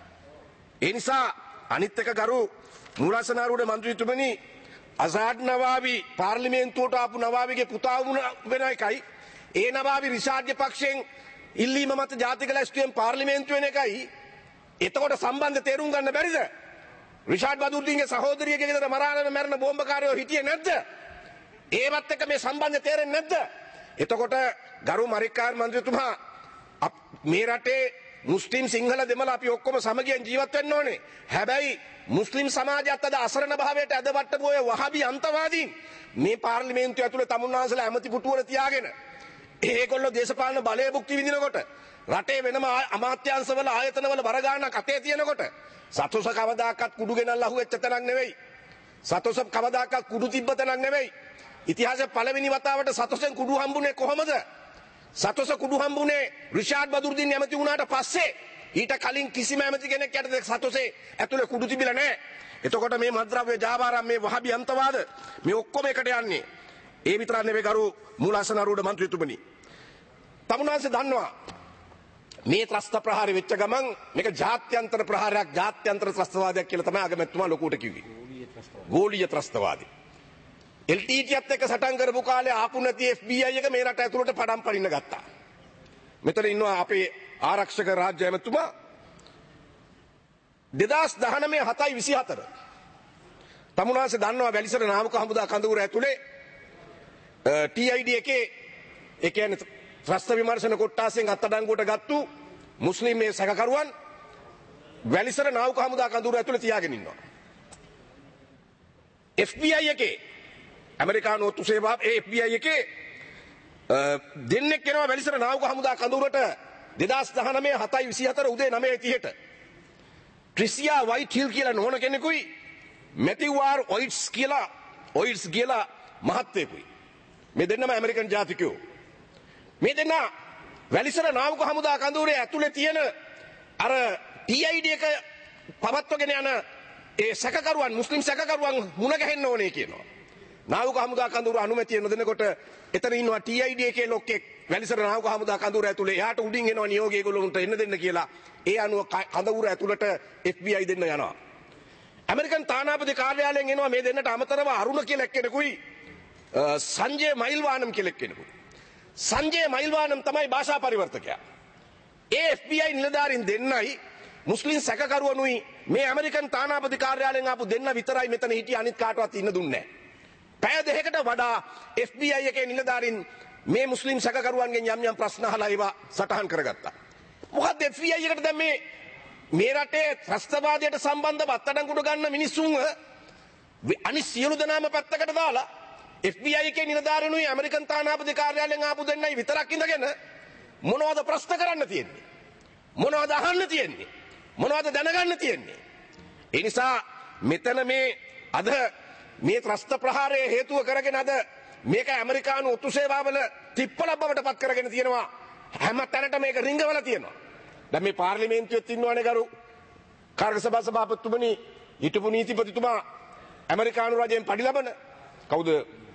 ඒ නිසා අනිත් එක ගරු මූලාසනාරූඪ මන්ත්‍රීතුමනි අසාඩ් නවාවි පාර්ලිමේන්තුවට ආපු නවාවිගේ පුතා වෙන එකයි ඒ නවාවි රිෂාඩ්ගේ පක්ෂයෙන් ඉල්ලීම මත ජාතික ලැයිස්තුවෙන් පාර්ලිමේන්තු වෙන එකයි එතකොට සම්බන්ධ තේරුම් ගන්න බැරිද? රිෂාඩ් බදුර්දීන්ගේ සහෝදරියගේ ගෙදර මරාගෙන බෝම්බකාරයෝ හිටියේ නැද්ද? ඒවත් එක්ක මේ සම්බන්ධය තේරෙන්නේ නැද්ද? එතකොට ගරු මරික්කාර් මන්ත්‍රීතුමා මේ රටේ මුස්ලිම් සිංහල දෙමළ අපි ඔක්කොම සමගියෙන් ජීවත් වෙන්න ඕනේ. හැබැයි මුස්ලිම් සමාජයත් අද අසරණ භාවයට ඇදවට්ටපු ඔය වහබි අන්තවාදීන් මේ පාර්ලිමේන්තුව ඇතුලේ තමුන්නාන්සලා ඇමති පුටුවල තියාගෙන ඒගොල්ලෝ දේශපාලන බලය භුක්ති විඳිනකොට රටේ වෙනම අමාත්‍යාංශවල ආයතනවල බර ගානක් අතේ තියෙනකොට සතොස කවදාකවත් කුඩු ගෙනල්ලා අහුවෙච්ච තැනක් නෙවෙයි. සතොස කවදාකවත් කුඩු තිබ්බ තැනක් නෙවෙයි. ඉතිහාසයේ පළවෙනි වතාවට සතොසෙන් කුඩු හම්බුනේ කොහමද? සතොස කුඩු හම්බුනේ රිෂාඩ් බදුර්දීන් ඇමති වුණාට පස්සේ. ඊට කලින් කිසිම ඇමති කෙනෙක් යටතේ සතොසේ ඇතුලේ කුඩු තිබිලා නැහැ. එතකොට මේ මද්ද්‍රව්‍ය ජාවාරම් මේ වහබි අන්තවාද මේ ඔක්කොම එකට යන්නේ. ඒ විතරක් නෙවෙයි ගරු මූලාසනාරූඪ මන්ත්‍රීතුමනි. තමුන්නාන්සේ දන්නවා මේ ත්‍රස්ත ප්‍රහාරය වෙච්ච ගමන් මේක ජාත්‍යන්තර ප්‍රහාරයක් ජාත්‍යන්තර ත්‍රස්තවාදයක් කියලා තමයි අගමැතිතුමා ලොකුට කිව්වේ. ගෝලීය ත්‍රස්තවාදී. LTTත් එක්ක සටන් කරපු කාලේ ආපු නැති FBI එක මේ රට ඇතුළට පඩම් පනින්න ගත්තා. මෙතන ඉන්නවා අපේ ආරක්ෂක රාජ්‍ය ඇමතුමා 2019 7/24 තමුන්වහන්සේ දන්නවා වැලිසර නාමක හමුදා කඳවුර ඇතුලේ TID එකේ ඒ කියන්නේ ත්‍රස්ත විමර්ශන කොට්ටාසෙන් අත්අඩංගුවට ගත්තු මුස්ලිම් මේ සැකකරුවන් වැලිසර නාමක හමුදා කඳවුර ඇතුලේ තියාගෙන ඉන්නවා. FBI එකේ ඇමරිකානු ඔත්තු සේවාව FBI එකේ දෙන්නෙක් එනවා වැලිසර නාවික හමුදා කඳවුරට 2019 7/24 උදේ 9:30ට ට්‍රිසියා වයිට් හිල් කියලා නෝන කෙනෙකුයි මැතිව් ඔයිට්ස් කියලා මහත්තයෙකුයි මේ දෙන්නම ඇමරිකන් ජාතිකයෝ මේ දෙන්න වැලිසර නාවික හමුදා කඳවුරේ ඇතුලේ තියෙන අර TID එක පවත්වගෙන යන ඒ සැකකරුවන් මුස්ලිම් සැකකරුවන් මුණ ගැහෙන්න ඕනේ කියනවා. නාවික හමුදා කඳවුර අනුමැතිය නොදෙනකොට එතන ඉන්නවා TID එකේ ලොක්කෙක් වැලිසර නාවික හමුදා කඳවුර ඇතුලේ එහාට උඩින් එනවා නියෝගය ඒගොල්ලන්ට එන්න දෙන්න කියලා. ඒ අනුව කඳවුර ඇතුළට FBI දෙන්න යනවා. ඇමරිකන් තානාපති කාර්යාලයෙන් එනවා මේ දෙන්නට අමතරව අරුණ කියලා එක්කෙනෙකුයි සංජය මයිල්වානම් කියලා එක්කෙනෙකුයි. සංජය මයිල්වානම් තමයි භාෂා පරිවර්තකයා. ඒ FBI නිලධාරීන් දෙන්නයි මුස්ලිම් සැකකරුවනුයි මේ ඇමරිකන් තානාපති කාර්යාලයෙන් ආපු දෙන්න විතරයි මෙතන හිටිය අනිත් කාටවත් ඉන්න දුන්නේ නැහැ. පැය දෙකකට වඩා FBI එකේ නිලධාරීන් මේ මුස්ලිම් සැකකරුවන්ගෙන් යම් ප්‍රශ්න අහලා ඒවා සටහන් කරගත්තා. මොකද FBI එකට දැන් මේ රටේ ත්‍රස්තවාදයට සම්බන්ධව අත්අඩංගුවට ගන්න මිනිස්සුන්ව අනිත් සියලු දෙනාම පැත්තකට දාලා FBI එකේ නිලධාරීනුයි ඇමරිකන් තානාපති කාර්යාලයෙන් ආපු දෙන්නයි විතරක් ඉඳගෙන මොනවද ප්‍රශ්න කරන්න තියෙන්නේ? මොනවද අහන්න තියෙන්නේ? මොනවද දැනගන්න තියෙන්නේ? ඒ නිසා මෙතන මේ අද මේ ත්‍රස්ත ප්‍රහාරයේ හේතුව කරගෙන අද මේක ඇමරිකානු ඔත්තු සේවාවල තිප්පල බවට පත් කරගෙන තියෙනවා. හැම තැනට මේක රිංගවල තියෙනවා. දැන් මේ පාර්ලිමේන්තුවෙත් ඉන්නවනේ ගරු කාර්ය සභා සභාපතිතුමනි හිටපු නීතිපතිතුමා ඇමරිකානු රජයෙන් පඩි ලබන කවුද?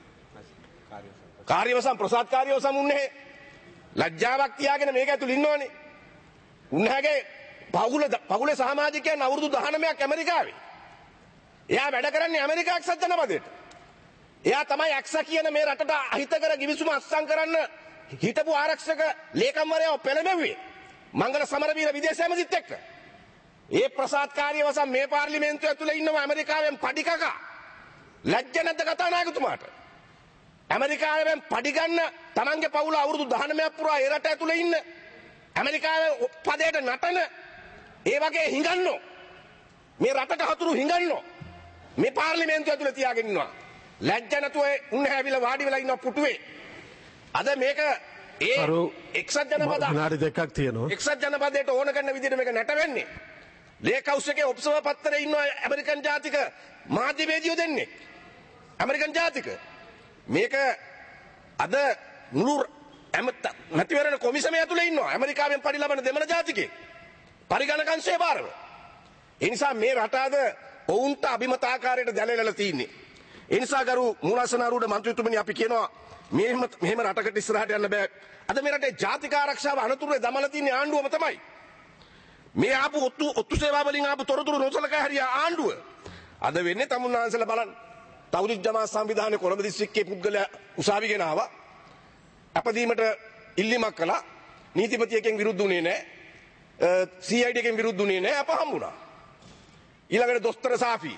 කාර්යවසම් ප්‍රසාද් කාර්යවසම් උන්නේ ලැජ්ජාවක් තියාගෙන මේක ඇතුළේ ඉන්නවනේ. උන්හගේ පවුලේ සමාජිකයන් අවුරුදු 19ක් ඇමරිකාවේ. එයා වැඩ කරන්නේ ඇමරිකා එක්සත් ජනපදයට. එයා තමයි ඇක්සා කියන මේ රටට අහිතකර ගිවිසුම අත්සන් කරන්න හිටපු ආරක්ෂක ලේකම්වරයාව පෙළඹෙව්වේ. මංගල සමරවීර විදේශ ඇමතිත් එක්ක. ඒ ප්‍රසාද් කාර්යවසම් මේ පාර්ලිමේන්තුව ඇතුලේ ඉන්නවා ඇමරිකාවෙන් පඩි කකා. ලැජ්ජ නැද්ද කතානායකතුමාට? ඇමරිකාවෙන් පඩි ගන්න තමන්ගේ පවුල අවුරුදු 19ක් පුරා ඒ රට ඇතුලේ ඉන්න ඇමරිකාවේ පදයට නටන ඒ වගේ හිඟන්නෝ මේ රටට හතුරු හිඟන්නෝ මේ පාර්ලිමේන්තුව ඇතුලේ තියාගෙන ඉන්නවා. ලැජ්ජ නැතුව උන් හැවිලා වාඩි වෙලා ඉන්න පුටුවේ. අද මේක ඒ එක්සත් ජනපද විනාඩි දෙකක් තියෙනවා. එක්සත් ජනපදයට ඕන කරන විදිහට මේක නැටවෙන්නේ. ලේක් හවුස් එකේ ඔබ්සර්වර් පත්තරේ ඉන්නවා ඇමරිකන් ජාතික මාධ්‍යවේදියෝ දෙන්නේ. ඇමරිකන් ජාතික මේක අද මුළු මැතිවරණ කොමිසම ඇතුලේ ඉන්නවා. ඇමරිකාවෙන් පඩි ලබන දෙමළ ජාතිකයෙක්. පරිගණකන් සේවාරව. ඒ නිසා මේ රට අද ඔවුන්ට අභිමත ආකාරයට දැලෙලලා තින්නේ. ඒ නිසා ගරු මූලාසනාරූඪ මන්ත්‍රීතුමනි අපි කියනවා මෙහෙම රටකට ඉස්සරහට යන්න බෑ. අද මේ රටේ ජාතික ආරක්ෂාව අනතුරුවේ දමලා තින්නේ ආණ්ඩුවම තමයි. මේ ආපු ඔත්තු සේවා වලින් ආපු තොරතුරු නොසලකා හරියා ආණ්ඩුව. අද වෙන්නේ තමුන්නාන්සලා බලන්න. තවුදිත් ජමාත් සංවිධානයේ කොළඹ දිස්ත්‍රික්කයේ පුද්ගලයා උසාවි ගෙන ආවා. අපදීමට ඉල්ලීමක් කළා. නීතිපතියකින් විරුද්ධුනේ නැහැ. CID එකෙන් විරුද්ධුනේ නැහැ. අප හම්බුණා. ඊළඟට දොස්තර සාෆි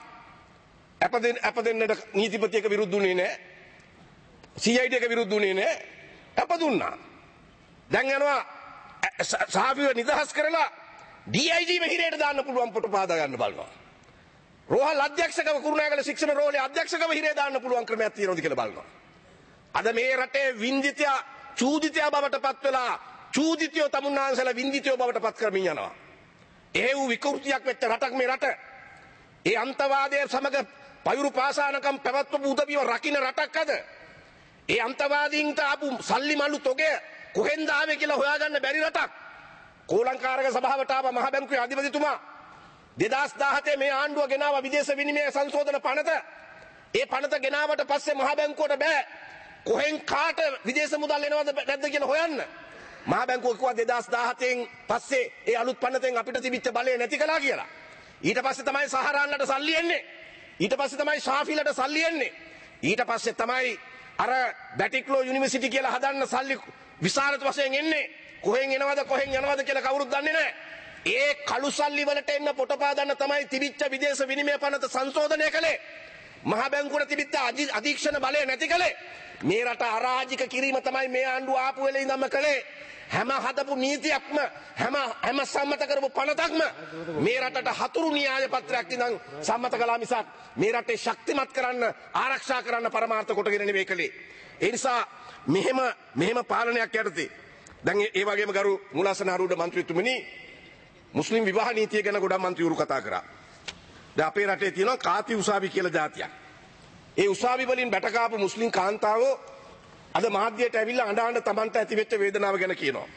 අප දෙන්නට නීතිපතියක විරුද්ධුනේ නැහැ. CID එක විරුද්ධුනේ නැහැ. අප දුන්නා. දැන් යනවා සාෆිව නිදහස් කරලා DIG මෙහිරේට දාන්න පුළුවන් පොට පාදා ගන්න බලනවා. රෝහල් අධ්‍යක්ෂකව කුරුණෑගල ශික්ෂණ රෝහලේ අධ්‍යක්ෂකව හිරේ දාන්න පුළුවන් ක්‍රමයක් තියෙනවද කියලා බලනවා. අද මේ රටේ වින්දිතයා චූදිතයා බවට පත් වෙලා චූදිතයෝ තමුන්නාන්සලා වින්දිතයෝ බවට පත් කරමින් යනවා. එහෙව් විකෘතියක් වෙච්ච රටක් මේ රට. ඒ අන්තවාදයේ සමග පයුරු පාසානකම් පැවැත්වපු උදවිය රකින්න රටක් අද. ඒ අන්තවාදීන්ට ආපු සල්ලි මල්ලු තොගය කොහෙන්ද ආවේ කියලා හොයාගන්න බැරි රටක්. කෝලංකාරක සභාවට ආව මහ බැංකුවේ අධිපතිතුමා 2017 මේ ආණ්ඩුව ගෙනාවා විදේශ විනිමය සංශෝධන පනත. ඒ පනත ගෙනාවට පස්සේ මහ බැංකුවට බෑ කොහෙන් කාට විදේශ මුදල් එනවද නැද්ද කියලා හොයන්න. මහ බැංකුව කිව්වා 2017න් පස්සේ ඒ අලුත් පනතෙන් අපිට තිබිච්ච බලය නැති කළා කියලා. ඊට පස්සේ තමයි සහරාන්ලට සල්ලි එන්නේ. ඊට පස්සේ තමයි ශාෆිලට සල්ලි එන්නේ. ඊට පස්සේ තමයි අර බැටික්ලෝ යුනිවර්සිටි කියලා හදන්න සල්ලි විශාලත වශයෙන් එන්නේ. කොහෙන් එනවද කොහෙන් යනවද කියලා කවුරුත් දන්නේ නැහැ. ඒ කළු සල්ලි වලට එන්න පොටපාදන්න තමයි තිබිච්ච විදේශ විනිමය පනත සංශෝධනය කළේ. මහ බැංකුවට තිබිච්ච අධීක්ෂණ බලය නැති කළේ. මේ රට අරාජික කිරීම තමයි මේ ආණ්ඩුව ආපු වෙලේ ඉඳන්ම කළේ. හැම හදපු නීතියක්ම හැම සම්මත කරපු පනතක්ම මේ රටට හතුරු න්‍යාය පත්‍රයක් ඉඳන් සම්මත කළා මිසක් මේ රටේ ශක්තිමත් කරන්න ආරක්ෂා කරන්න පරමාර්ථ කොටගෙන නෙවෙයි කළේ. ඒ නිසා මෙහෙම පාලනයක් යටතේ දැන් ඒ වගේම ගරු මුලාසන ආරූඪ මන්ත්‍රීතුමනි මුස්ලිම් විවාහ නීතිය ගැන ගොඩක් මන්ත්‍රීවරු කතා කරා. දැන් අපේ රටේ තියෙනවා කාති උසාවි කියලා જાතියක්. ඒ උසාවි වලින් බැටකාපු මුස්ලිම් කාන්තාවෝ අද මාධ්‍යයට ඇවිල්ලා අඬ තමන්ට ඇතිවෙච්ච වේදනාව ගැන කියනවා.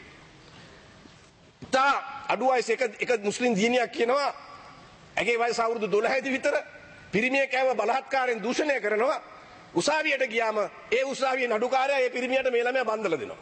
ඉතා අඩු වයස එක මුස්ලිම් දියණියක් කියනවා ඇගේ වයස අවුරුදු 12යි විතර පිරිමියෙක් ඇව බලහත්කාරයෙන් දූෂණය කරනවා. උසාවියට ගියාම ඒ උසාවියේ නඩුකාරයා ඒ පිරිමියට මේ ළමයා බන්දලා දෙනවා.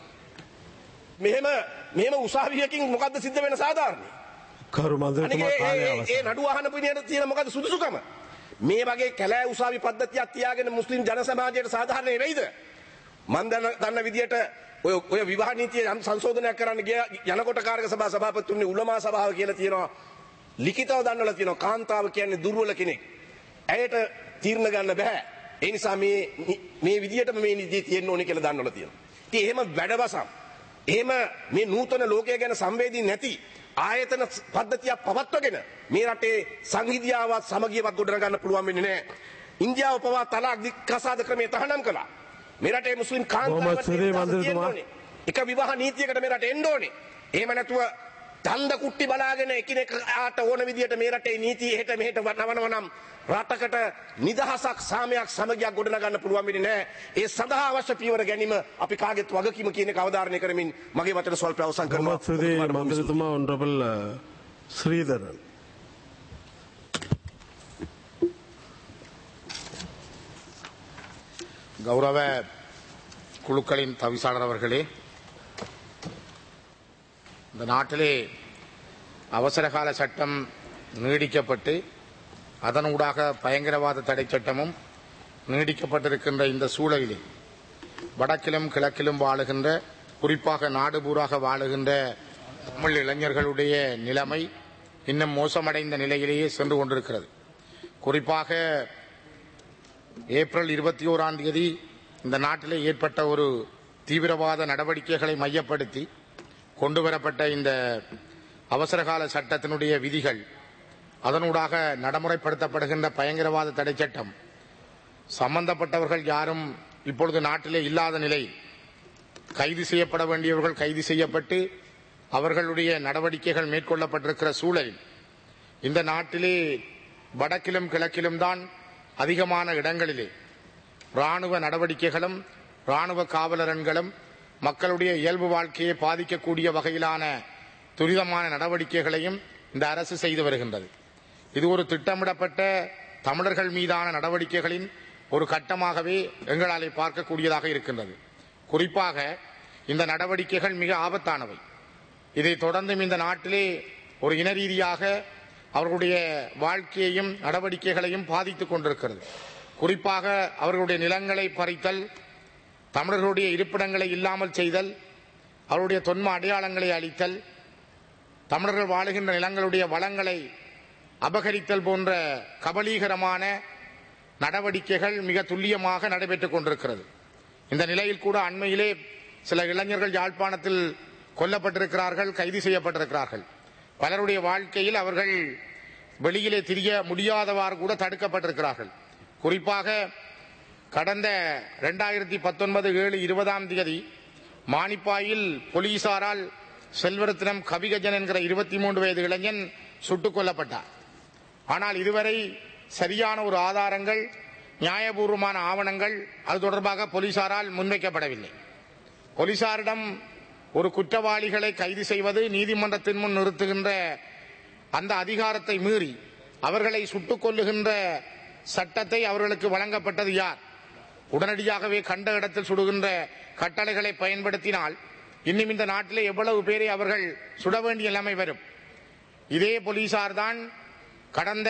මෙහෙම උසාවියකින් මොකද්ද සිද්ධ වෙන සාධාරණේ? කරු මන්ත්‍රීතුමා කාලය අවසන්. ඒ නඩුව අහන පිරිමියට තියෙන මොකද්ද සුදුසුකම? මේ වගේ කැලෑ උසාවි පද්ධතියක් තියාගෙන මුස්ලිම් ජන සමාජයට සාධාරණ වෙයිද? මන් දන්න විදියට ඔය විවාහ නීතිය සංශෝධනයක් කරන්න යනකොට කාර්ක සභා සභාපතිතුමනි උලමා සභාව කියලා තියෙනවා. ලිඛිතව දන්නවලා තියෙනවා කාන්තාව කියන්නේ දුර්වල කෙනෙක්. ඇයට තීරණ ගන්න බෑ. ඒ නිසා මේ විදියටම මේ නීතිය තියෙන්න ඕනේ කියලා දන්නවලා තියෙනවා. ඉතින් එහෙම වැඩවසම් එහෙම මේ නූතන ලෝකය ගැන සංවේදී නැති ආයතන පද්ධතියක් පවත්වගෙන මේ රටේ සංහිඳියාවත් සමගියවත් ගොඩනගා ගන්න පුළුවන් වෙන්නේ නැහැ. ඉන්දියාව පවා තලාක් දික්කසාද ක්‍රමය තහනම් කළා. මේ රටේ මුස්ලිම් කාන්තාවන්ට එක විවාහ නීතියකට මේ රට එන්න ඕනේ. එහෙම නැතුව දණ්ඩ කුට්ටි බලාගෙන එකිනෙකාට ඕන විදියට මේ රටේ නීතිය එහෙට මෙහෙට නවනවා නම් රටකට නිදහසක් සාමයක් සමගියක් ගොඩනගා ගන්න පුළුවන් වෙන්නේ නැහැ. ඒ සඳහා අවශ්‍ය පියවර ගැනීම අපි කාගෙත් වගකීම කියන එක අවධාරණය කරමින් මගේ වචන ස්වල්ප අවසන් කරනවා. මන්ත්‍රීතුමා ඔනරබල් ශ්‍රීධරන්. கௌரவ குழுக்களின் தவிசாளர் அவர்களே, இந்த நாட்டிலே அவசரகால சட்டம் நீடிக்கப்பட்டு அதனூடாக பயங்கரவாத தடை சட்டமும் நீடிக்கப்பட்டிருக்கின்ற இந்த சூழலிலே வடக்கிலும் கிழக்கிலும் வாழுகின்ற குறிப்பாக நாடு பூராக வாழுகின்ற தமிழ் இளைஞர்களுடைய நிலைமை இன்னும் மோசமடைந்த நிலையிலேயே சென்று கொண்டிருக்கிறது. குறிப்பாக ஏப்ரல் 21ஆம் தேதி இந்த நாட்டிலே ஏற்பட்ட ஒரு தீவிரவாத நடவடிக்கைகளை மையப்படுத்தி கொண்டுவரப்பட்ட இந்த அவசரகால சட்டத்தினுடைய விதிகள் அதனூடாக நடைமுறைப்படுத்தப்படுகின்ற பயங்கரவாத தடை சட்டம் சம்பந்தப்பட்டவர்கள் யாரும் இப்பொழுது நாட்டிலே இல்லாத நிலை கைது செய்யப்பட வேண்டியவர்கள் கைது செய்யப்பட்டு அவர்களுடைய நடவடிக்கைகள் மேற்கொள்ளப்பட்டிருக்கிற சூழலில் இந்த நாட்டிலே வடக்கிலும் கிழக்கிலும் தான் அதிகமான இடங்களிலே இராணுவ நடவடிக்கைகளும் இராணுவ காவலரன்களும் மக்களுடைய இயல்பு வாழ்க்கையை பாதிக்கக்கூடிய வகையிலான துரிதமான நடவடிக்கைகளையும் இந்த அரசு செய்து வருகின்றது. இது ஒரு திட்டமிடப்பட்ட தமிழர்கள் மீதான நடவடிக்கைகளின் ஒரு கட்டமாகவே எங்களாலே பார்க்கக்கூடியதாக இருக்கின்றது. குறிப்பாக இந்த நடவடிக்கைகள் மிக ஆபத்தானவை. இதை தொடர்ந்தும் இந்த நாட்டிலே ஒரு இன ரீதியாக அவர்களுடைய வாழ்க்கையையும் நடவடிக்கைகளையும் பாதித்துக் கொண்டிருக்கிறது. குறிப்பாக அவர்களுடைய நிலங்களை பறித்தல், தமிழர்களுடைய இருப்பிடங்களை இல்லாமல் செய்தல், அவருடைய தொன்ம அடையாளங்களை அளித்தல், தமிழர்கள் வாழுகின்ற நிலங்களுடைய வளங்களை அபகரித்தல் போன்ற கபலீகரமான நடவடிக்கைகள் மிக துல்லியமாக நடைபெற்றுக் கொண்டிருக்கிறது. இந்த நிலையில் கூட அண்மையிலே சில இளைஞர்கள் யாழ்ப்பாணத்தில் கொல்லப்பட்டிருக்கிறார்கள், கைது செய்யப்பட்டிருக்கிறார்கள். பலருடைய வாழ்க்கையில் அவர்கள் வெளியிலே திரிய முடியாதவாறு கூட தடுக்கப்பட்டிருக்கிறார்கள். குறிப்பாக கடந்த 2019/7/20 மானிப்பாயில் போலீசாரால் செல்வரத்னம் கவிகஜன் என்கிற 23 வயது இளைஞன் சுட்டுக் கொல்லப்பட்டார். ஆனால் இதுவரை சரியான ஒரு ஆதாரங்கள், நியாயபூர்வமான ஆவணங்கள் அது தொடர்பாக போலீசாரால் முன்வைக்கப்படவில்லை. போலீசாரிடம் ஒரு குற்றவாளிகளை கைது செய்வது, நீதிமன்றத்தின் முன் நிறுத்துகின்ற அந்த அதிகாரத்தை மீறி அவர்களை சுட்டுக் கொல்லுகின்ற சட்டத்தை அவர்களுக்கு வழங்கப்பட்டது யார்? உடனடியாகவே கண்ட இடத்தில் சுடுகின்ற கட்டளைகளை பயன்படுத்தினால் இன்னும் இந்த நாட்டிலே எவ்வளவு பேரை அவர்கள் சுட வேண்டிய நிலைமை வரும். இதே போலீசார் தான் கடந்த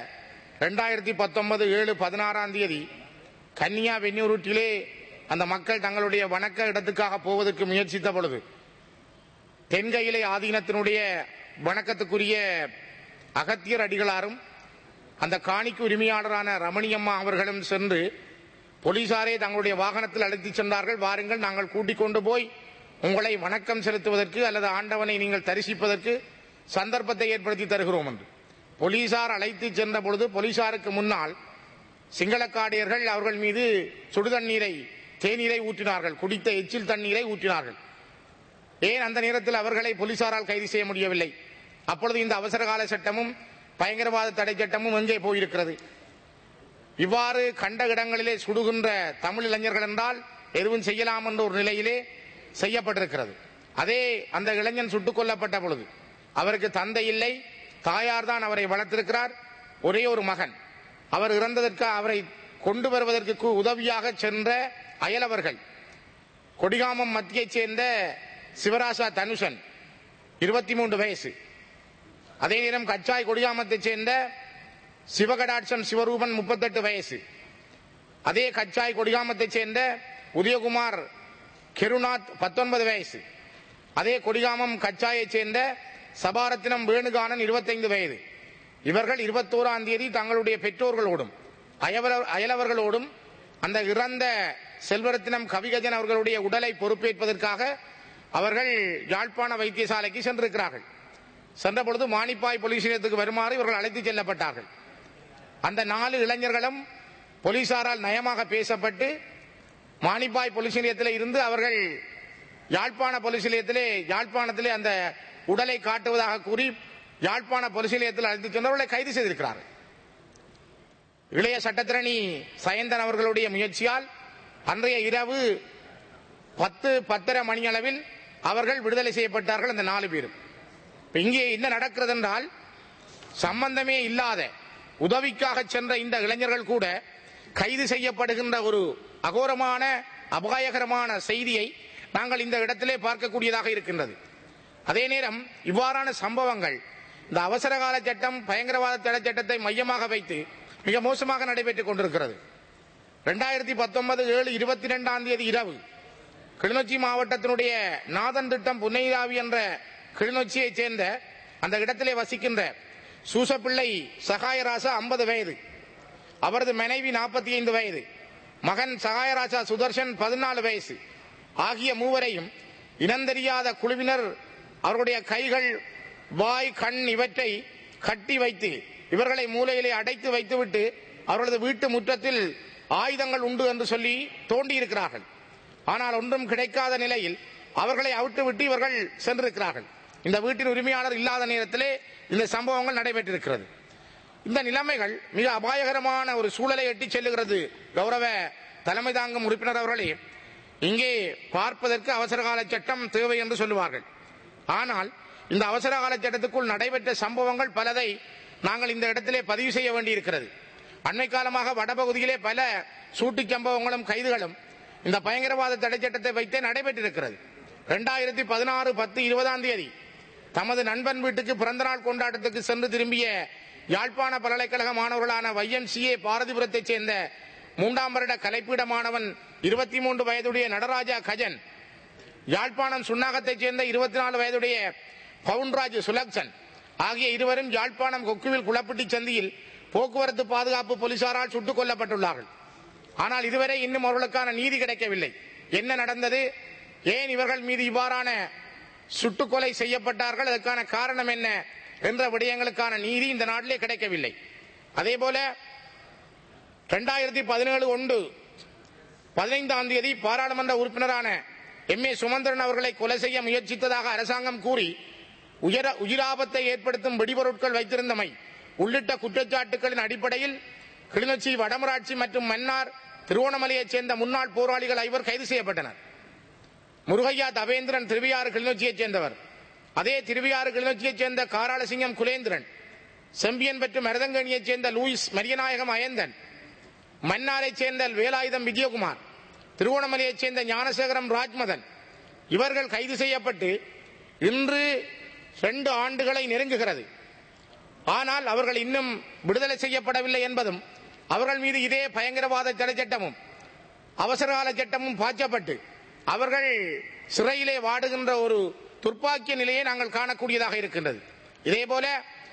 2019/7/16 கன்னியா வெண்ணூருட்டிலே அந்த மக்கள் தங்களுடைய வணக்க இடத்துக்காக போவதற்கு முயற்சித்த பொழுது தென்கையிலை ஆதீனத்தினுடைய வணக்கத்துக்குரிய அகத்தியர் அடிகளாரும் அந்த காணிக்கு உரிமையாளரான ரமணியம்மா அவர்களும் சென்று போலீசாரே தங்களுடைய வாகனத்தில் அழைத்துச் சென்றார்கள். வாருங்கள், நாங்கள் கூட்டிக் கொண்டு போய் உங்களை வணக்கம் செலுத்துவதற்கு அல்லது ஆண்டவனை நீங்கள் தரிசிப்பதற்கு சந்தர்ப்பத்தை ஏற்படுத்தி தருகிறோம் என்று போலீசார் அழைத்து சென்ற பொழுது போலீசாருக்கு முன்னால் சிங்களக்காடியர்கள் அவர்கள் மீது சுடுதண்ணீரை தேநீரை ஊற்றினார்கள், குடித்த எச்சில் தண்ணீரை ஊற்றினார்கள். ஏன் அந்த நேரத்தில் அவர்களை போலீசாரால் கைது செய்ய முடியவில்லை? அப்பொழுது இந்த அவசரகால சட்டமும் பயங்கரவாத தடை சட்டமும் எங்கே போயிருக்கிறது? இவ்வாறு கண்ட இடங்களிலே சுடுகின்ற தமிழ் இளைஞர்கள் என்றால் எதுவும் செய்யலாம் என்ற ஒரு நிலையிலே செய்யப்பட்டிருக்கிறது. அதே அந்த இளைஞன் சுட்டுக் கொல்லப்பட்ட பொழுது அவருக்கு தந்தை இல்லை, தாயார் தான் அவரை வளர்த்திருக்கிறார். ஒரே ஒரு மகன். அவர் இறந்ததற்கு அவரை கொண்டு வருவதற்கு உதவியாக சென்ற அயலவர்கள் கொடிகாமம் மத்தியைச் சேர்ந்த சிவராசா தனுஷன் 23 வயசு. அதே நேரம் கச்சாய் கொடிகாமத்தைச் சேர்ந்த சிவகடாட்சம் சிவரூபன் 38 வயசு. அதே கச்சாய் கொடிகாமத்தைச் சேர்ந்த உதயகுமார் கெருநாத் 19 வயசு. அதே கொடிகாமம் கச்சாயைச் சேர்ந்த சபாரத்தினம் வேணுகானன் 25 வயது. இவர்கள் 21ஆம் தேதி தங்களுடைய பெற்றோர்களோடும் அயலவர்களோடும் அந்த இறந்த செல்வரத்தினம் கவிகஜன் அவர்களுடைய உடலை பொறுப்பேற்பதற்காக அவர்கள் யாழ்ப்பாண வைத்தியசாலைக்கு சென்றிருக்கிறார்கள். சென்ற பொழுது மானிப்பாய் போலீஸ் நிலையத்துக்கு வருமாறு இவர்கள் அழைத்துச் செல்லப்பட்டார்கள். அந்த 4 இளைஞர்களும் போலீசாரால் நயமாக பேசப்பட்டு மானிப்பாய் போலீஸ் நிலையத்தில் இருந்து அவர்கள் யாழ்ப்பாண போலீஸ் நிலையத்திலே யாழ்ப்பாணத்திலே அந்த உடலை காட்டுவதாக கூறி யாழ்ப்பாண போலீஸ் நிலையத்தில் அழைத்துச் சென்றவர்களை கைது செய்திருக்கிறார்கள். இளைய சட்டத்திரணி சயந்தன் அவர்களுடைய முயற்சியால் அன்றைய இரவு 10:30 மணி அளவில் அவர்கள் விடுதலை செய்யப்பட்டார்கள். அந்த 4 பேரும். இங்கே என்ன நடக்கிறது என்றால், சம்பந்தமே இல்லாத உதவிக்காக சென்ற இந்த இளைஞர்கள் கூட கைது செய்யப்படுகின்ற ஒரு அகோரமான அபாயகரமான செய்தியை நாங்கள் இந்த இடத்திலே பார்க்கக்கூடியதாக இருக்கின்றது. அதே நேரம் இவ்வாறான சம்பவங்கள் இந்த அவசரகால சட்டம் பயங்கரவாத தடை சட்டத்தை மையமாக வைத்து மிக மோசமாக நடைபெற்றுக் கொண்டிருக்கிறது. 2019 7/22 இரவு கிளிநொச்சி மாவட்டத்தினுடைய நாதன் திட்டம் புன்னைராவி என்ற கிளிநொச்சியைச் சேர்ந்த அந்த இடத்திலே வசிக்கின்ற சூசப்பிள்ளை சகாயராசா 50 வயது, அவரது மனைவி 45 வயது, மகன் சகாயராசா சுதர்ஷன் 14 வயசு ஆகிய மூவரையும் இனந்தெரியாத குழுவினர் அவர்களுடைய கைகள், வாய், கண் இவற்றை கட்டி வைத்து இவர்களை மூலையிலே அடைத்து வைத்துவிட்டு அவர்களது வீட்டு முற்றத்தில் ஆயுதங்கள் உண்டு என்று சொல்லி தோண்டி இருக்கிறார்கள். ஆனால் ஒன்றும் கிடைக்காத நிலையில் அவர்களை அவிட்டுவிட்டு இவர்கள் சென்றிருக்கிறார்கள். இந்த வீட்டின் உரிமையாளர் இல்லாத நேரத்திலே இந்த சம்பவங்கள் நடைபெற்றிருக்கிறது. இந்த நிலைமைகள் மிக அபாயகரமான ஒரு சூழலை எட்டி செல்லுகிறது. கௌரவ தலைமை தாங்கும் உறுப்பினர் அவர்களே, இங்கே பார்ப்பதற்கு அவசரகால சட்டம் தேவை என்று சொல்லுவார்கள். ஆனால் இந்த அவசரகால சட்டத்துக்குள் நடைபெற்ற சம்பவங்கள் பலதை நாங்கள் இந்த இடத்திலே பதிவு செய்ய வேண்டியிருக்கிறது. அண்மை காலமாக வடபகுதியிலே பல சூட்டுச் சம்பவங்களும் கைதுகளும் இந்த பயங்கரவாத தடை சட்டத்தை வைத்தே நடைபெற்றிருக்கிறது. 2016-10-20 தமது நண்பன் வீட்டுக்கு பிறந்தநாள் கொண்டாட்டத்துக்கு சென்று திரும்பிய யாழ்ப்பாண பல்கலைக்கழக மாணவர்களான YMCA பாரதிபுரத்தைச் சேர்ந்த 3ஆம் வருட கலைப்பீட மாணவன் 23 வயதுடைய நடராஜா கஜன், யாழ்ப்பாணம் சுன்னாகத்தைச் சேர்ந்த 24 வயதுடைய பவுன்ராஜ் சுலக்சன் ஆகிய இருவரும் யாழ்ப்பாணம் கொக்குவில் குளப்பட்டி சந்தியில் போக்குவரத்து பாதுகாப்பு போலீசாரால் சுட்டுக் கொல்லப்பட்டுள்ளார்கள். ஆனால் இதுவரை இன்னும் அவர்களுக்கான நீதி கிடைக்கவில்லை. என்ன நடந்தது, ஏன் இவர்கள் மீது இவ்வாறான சுட்டுக்கொலை செய்யப்பட்டார்கள், அதற்கான காரணம் என்ன என்ற விடயங்களுக்கான நீதி இந்த நாட்டிலே கிடைக்கவில்லை. அதேபோல 2017 பாராளுமன்ற உறுப்பினரான MA சுமந்திரன் அவர்களை கொலை செய்ய முயற்சித்ததாக அரசாங்கம் கூறி உயிராபத்தை ஏற்படுத்தும் வெடிபொருட்கள் வைத்திருந்தமை உள்ளிட்ட குற்றச்சாட்டுகளின் அடிப்படையில் கிளிநொச்சி, வடமராட்சி மற்றும் மன்னார், திருவோணமலையைச் சேர்ந்த முன்னாள் போராளிகள் 5 கைது செய்யப்பட்டனர். முருகையா தவேந்திரன் திருவியாறு கிளிநொச்சியைச் சேர்ந்தவர். அதே திருவியாறு கிளிநொச்சியைச் சேர்ந்த காராளசிங்கம் குலேந்திரன், செம்பியன் பெற்று மருதங்கணியைச் சேர்ந்த லூயிஸ் மரியநாயகம் அயந்தன், மன்னாரைச் சேர்ந்த வேலாயுதம் விஜயகுமார், திருவோணமலையைச் சேர்ந்த ஞானசேகரம் ராஜ்மதன் இவர்கள் கைது செய்யப்பட்டு இன்று 2 ஆண்டுகளை நெருங்குகிறது. ஆனால் அவர்கள் இன்னும் விடுதலை செய்யப்படவில்லை என்பதும், அவர்கள் மீது இதே பயங்கரவாத தடை சட்டமும் அவசரகால சட்டமும் பாய்ச்சப்பட்டு அவர்கள் சிறையிலே வாடுகின்ற ஒரு துர்ப்பாக்கிய நிலையை நாங்கள் காணக்கூடியதாக இருக்கின்றது. இதேபோல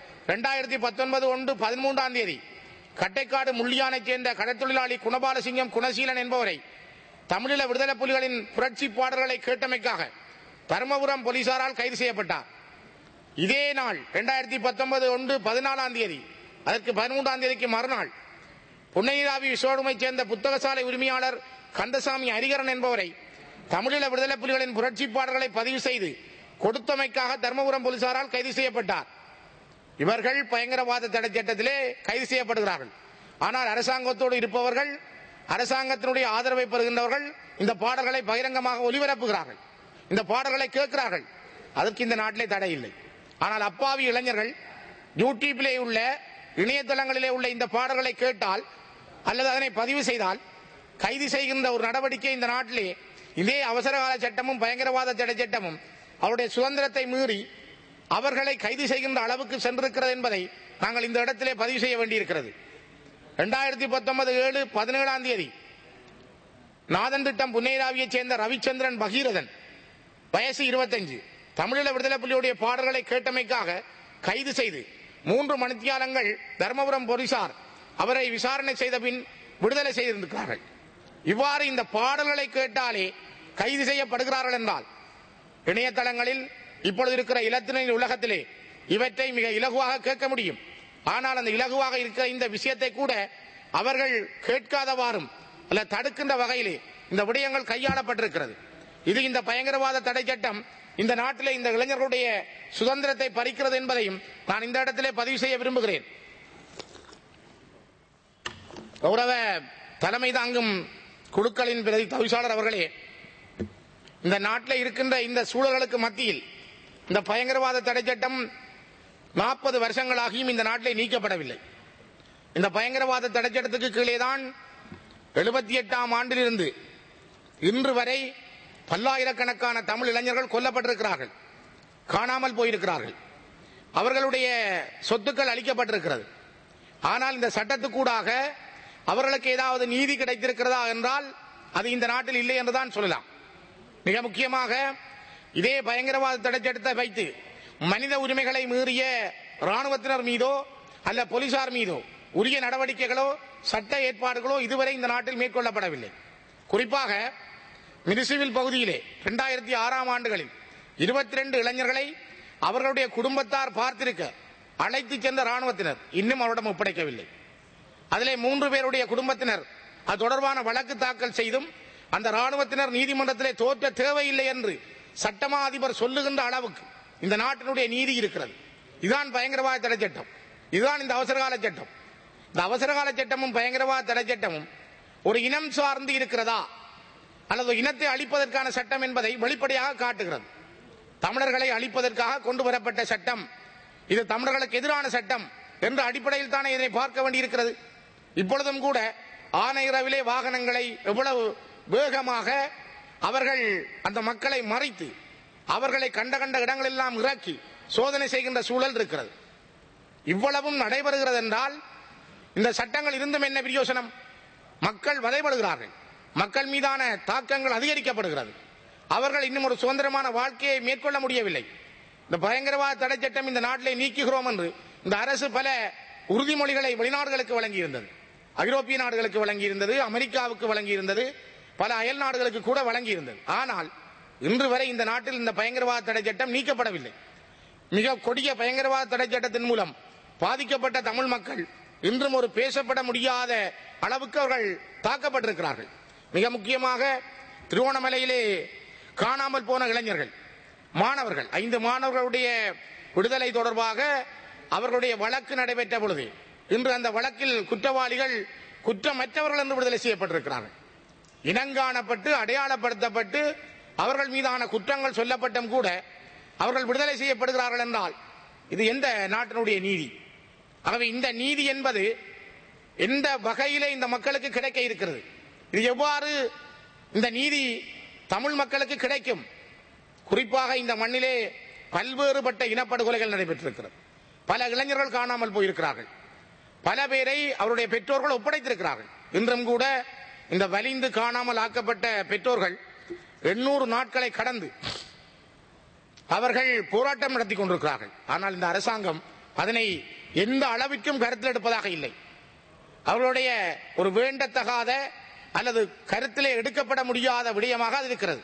2019 தேதி கட்டைக்காடு முள்ளியானைச் சேர்ந்த கடற்தொழிலாளி குணபாலசிங்கம் குணசீலன் என்பவரை தமிழீழ விடுதலை புலிகளின் புரட்சி பாடல்களை கேட்டமைக்காக தருமபுரம் போலீசாரால் கைது செய்யப்பட்டார். இதே நாள் 2019 தேதி அதற்கு 13 தேதிக்கு மறுநாள் புன்னையிராவி விசோடுமைச் சேர்ந்த புத்தகசாலை உரிமையாளர் கந்தசாமி ஹரிகரன் என்பவரை தமிழீழ விடுதலை புலிகளின் புரட்சி பாடல்களை பதிவு செய்து கொடுத்தமைக்காக தர்மபுரம் போலீசாரால் கைது செய்யப்பட்டார். இவர்கள் பயங்கரவாத தடை சட்டத்திலே கைது செய்யப்படுகிறார்கள். ஆனால் அரசாங்கத்தோடு இருப்பவர்கள், அரசாங்கத்தினுடைய ஆதரவை பெறுகின்றவர்கள் இந்த பாடல்களை பகிரங்கமாக ஒலிபரப்புகிறார்கள், இந்த பாடல்களை கேட்கிறார்கள். அதற்கு இந்த நாட்டிலே தடை இல்லை. ஆனால் அப்பாவி இளைஞர்கள் யூடியூபிலே உள்ள இணையதளங்களிலே உள்ள இந்த பாடல்களை கேட்டால் அல்லது அதனை பதிவு செய்தால் கைது செய்கின்ற ஒரு நடவடிக்கை இந்த நாட்டிலே இதே அவசரகால சட்டமும் பயங்கரவாத தடை சட்டமும் அவருடைய சுதந்திரத்தை மீறி அவர்களை கைது செய்கின்ற அளவுக்கு சென்றிருக்கிறது என்பதை நாங்கள் இந்த இடத்திலே பதிவு செய்ய வேண்டியிருக்கிறது. 2019 17 தேதி நாதன் திட்டம் புன்னையிராவியைச் சேர்ந்த ரவிச்சந்திரன் பகீரதன் வயசு 25 தமிழீழ விடுதலை புலிகளுடைய பாடல்களை கேட்டமைக்காக கைது செய்து 3 மணித்தியாலங்கள் தர்மபுரம் போலீசார் அவரை விசாரணை செய்த பின் விடுதலை செய்திருக்கிறார்கள். இவ்வாறு இந்த பாடல்களை கேட்டாலே கைது செய்யப்படுகிறார்கள் என்றால் இணையதளங்களில் இப்பொழுது இருக்கிற இலத்தின உலகத்திலே இவற்றை மிக இலகுவாக கேட்க முடியும். ஆனால் அந்த இலகுவாக இருக்கிற இந்த விஷயத்தை கூட அவர்கள் கேட்காதவாறும் அல்ல தடுக்கின்ற வகையிலே இந்த விடயங்கள் கையாளப்பட்டிருக்கிறது. இது இந்த பயங்கரவாத தடை சட்டம் இந்த நாட்டிலே இந்த இளைஞர்களுடைய சுதந்திரத்தை பறிக்கிறது என்பதையும் நான் இந்த இடத்திலே பதிவு செய்ய விரும்புகிறேன். கௌரவ தலைமை தாங்கும் குழுக்களின் பிரதி தவிசாளர் அவர்களே, இந்த நாட்டில் இருக்கின்ற இந்த சூழல்களுக்கு மத்தியில் இந்த பயங்கரவாத தடை சட்டம் 40 வருஷங்களாகியும் இந்த நாட்டிலே நீக்கப்படவில்லை. இந்த பயங்கரவாத தடை சட்டத்துக்கு கீழேதான் 78ஆம் ஆண்டிலிருந்து இன்று வரை பல்லாயிரக்கணக்கான தமிழ் இளைஞர்கள் கொல்லப்பட்டிருக்கிறார்கள், காணாமல் போயிருக்கிறார்கள், அவர்களுடைய சொத்துக்கள் அளிக்கப்பட்டிருக்கிறது. ஆனால் இந்த சட்டத்துக்கூடாக அவர்களுக்கு ஏதாவது நீதி கிடைத்திருக்கிறதா என்றால் அது இந்த நாட்டில் இல்லை என்றுதான் சொல்லலாம். மிக முக்கியமாக இதே பயங்கரவாத தடை சட்டத்தை வைத்து மனித உரிமைகளை மீறிய ராணுவத்தினர் மீதோ அல்ல போலீசார் மீதோ உரிய நடவடிக்கைகளோ சட்ட ஏற்பாடுகளோ இதுவரை இந்த நாட்டில் மேற்கொள்ளப்படவில்லை. குறிப்பாக மினிசிவில் பகுதியிலே 2006ஆம் ஆண்டுகளில் 22 இளைஞர்களை அவர்களுடைய குடும்பத்தார் பார்த்திருக்க அழைத்து சென்ற ராணுவத்தினர் இன்னும் அவரிடம் ஒப்படைக்கவில்லை. அதிலே 3 பேருடைய குடும்பத்தினர் அது தொடர்பான வழக்கு தாக்கல் செய்தும் அந்த ராணுவத்தினர் நீதிமன்றத்திலே தோற்ற தேவையில்லை என்று சட்டமா அதிபர் சொல்லுகின்ற அளவுக்கு இந்த நாட்டினுடைய நீதி இருக்கிறது. இதுதான் பயங்கரவாத தடை சட்டம், இதுதான் இந்த அவசரகால சட்டம். இந்த அவசரகால சட்டமும் பயங்கரவாத தடை சட்டமும் ஒரு இனம் சார்ந்து இருக்கிறதா அல்லது இனத்தை அழிப்பதற்கான சட்டம் என்பதை வெளிப்படையாக காட்டுகிறது. தமிழர்களை அழிப்பதற்காக கொண்டு வரப்பட்ட சட்டம் இது தமிழர்களுக்கு எதிரான சட்டம் என்ற அடிப்படையில் தானே இதனை பார்க்க வேண்டியிருக்கிறது. இப்பொழுதும் கூட ஆனையிரவிலே வாகனங்களை எவ்வளவு வேகமாக அவர்கள் அந்த மக்களை மறைத்து அவர்களை கண்ட கண்ட இடங்களெல்லாம் இறக்கி சோதனை செய்கின்ற சூழல் இருக்கிறது. இவ்வளவும் நடைபெறுகிறது என்றால் இந்த சட்டங்கள் இருந்தும் என்ன பிரயோசனம்? மக்கள் வதைபடுகிறார்கள், மக்கள் மீதான தாக்கங்கள் அதிகரிக்கப்படுகிறது, அவர்கள் இன்னும் ஒரு சுதந்திரமான வாழ்க்கையை மேற்கொள்ள முடியவில்லை. இந்த பயங்கரவாத தடை சட்டம் இந்த நாட்டிலே நீக்குகிறோம் என்று இந்த அரசு பல உறுதிமொழிகளை வெளிநாடுகளுக்கு வழங்கியிருந்தது, ஐரோப்பிய நாடுகளுக்கு வழங்கியிருந்தது, அமெரிக்காவுக்கு வழங்கியிருந்தது, பல அயல் நாடுகளுக்கு கூட வழங்கியிருந்தது. ஆனால் இன்று வரை இந்த நாட்டில் இந்த பயங்கரவாத தடை சட்டம் நீக்கப்படவில்லை. மிக கொடிய பயங்கரவாத தடை சட்டத்தின் மூலம் பாதிக்கப்பட்ட தமிழ் மக்கள் இன்றும் ஒரு பேசப்பட முடியாத அளவுக்கு அவர்கள் தாக்கப்பட்டிருக்கிறார்கள். மிக முக்கியமாக திருவோணமலையிலே காணாமல் போன இளைஞர்கள், மாணவர்கள், 5 மாணவர்களுடைய விடுதலை தொடர்பாக அவர்களுடைய வழக்கு நடைபெற்ற பொழுது இன்று அந்த வழக்கில் குற்றவாளிகள் குற்றமற்றவர்கள் என்று விடுதலை செய்யப்பட்டிருக்கிறார்கள். இனங்காணப்பட்டு அடையாளப்படுத்தப்பட்டு அவர்கள் மீதான குற்றங்கள் சொல்லப்பட்டும் கூட அவர்கள் விடுதலை செய்யப்படுகிறார்கள் என்றால் இது எந்த நாட்டினுடைய நீதி? ஆகவே இந்த நீதி என்பது எந்த வகையிலே இந்த மக்களுக்கு கிடைக்க இருக்கிறது? இது எவ்வாறு இந்த நீதி தமிழ் மக்களுக்கு கிடைக்கும்? குறிப்பாக இந்த மண்ணிலே பல்வேறுபட்ட இனப்படுகொலைகள் நடைபெற்றிருக்கிறது, பல இளைஞர்கள் காணாமல் போயிருக்கிறார்கள், பல பேரை அவருடைய பெற்றோர்கள் ஒப்படைத்திருக்கிறார்கள். இன்றும் கூட இந்த வலிந்து காணாமல் ஆக்கப்பட்ட பெற்றோர்கள் 800 நாட்களை கடந்து அவர்கள் போராட்டம் நடத்தி கொண்டிருக்கிறார்கள். ஆனால் இந்த அரசாங்கம் அதனை எந்த அளவிற்கும் கருத்தில் எடுப்பதாக இல்லை. அவர்களுடைய ஒரு வேண்டத்தகாத அல்லது கருத்திலே எடுக்கப்பட முடியாத விடயமாக அது இருக்கிறது.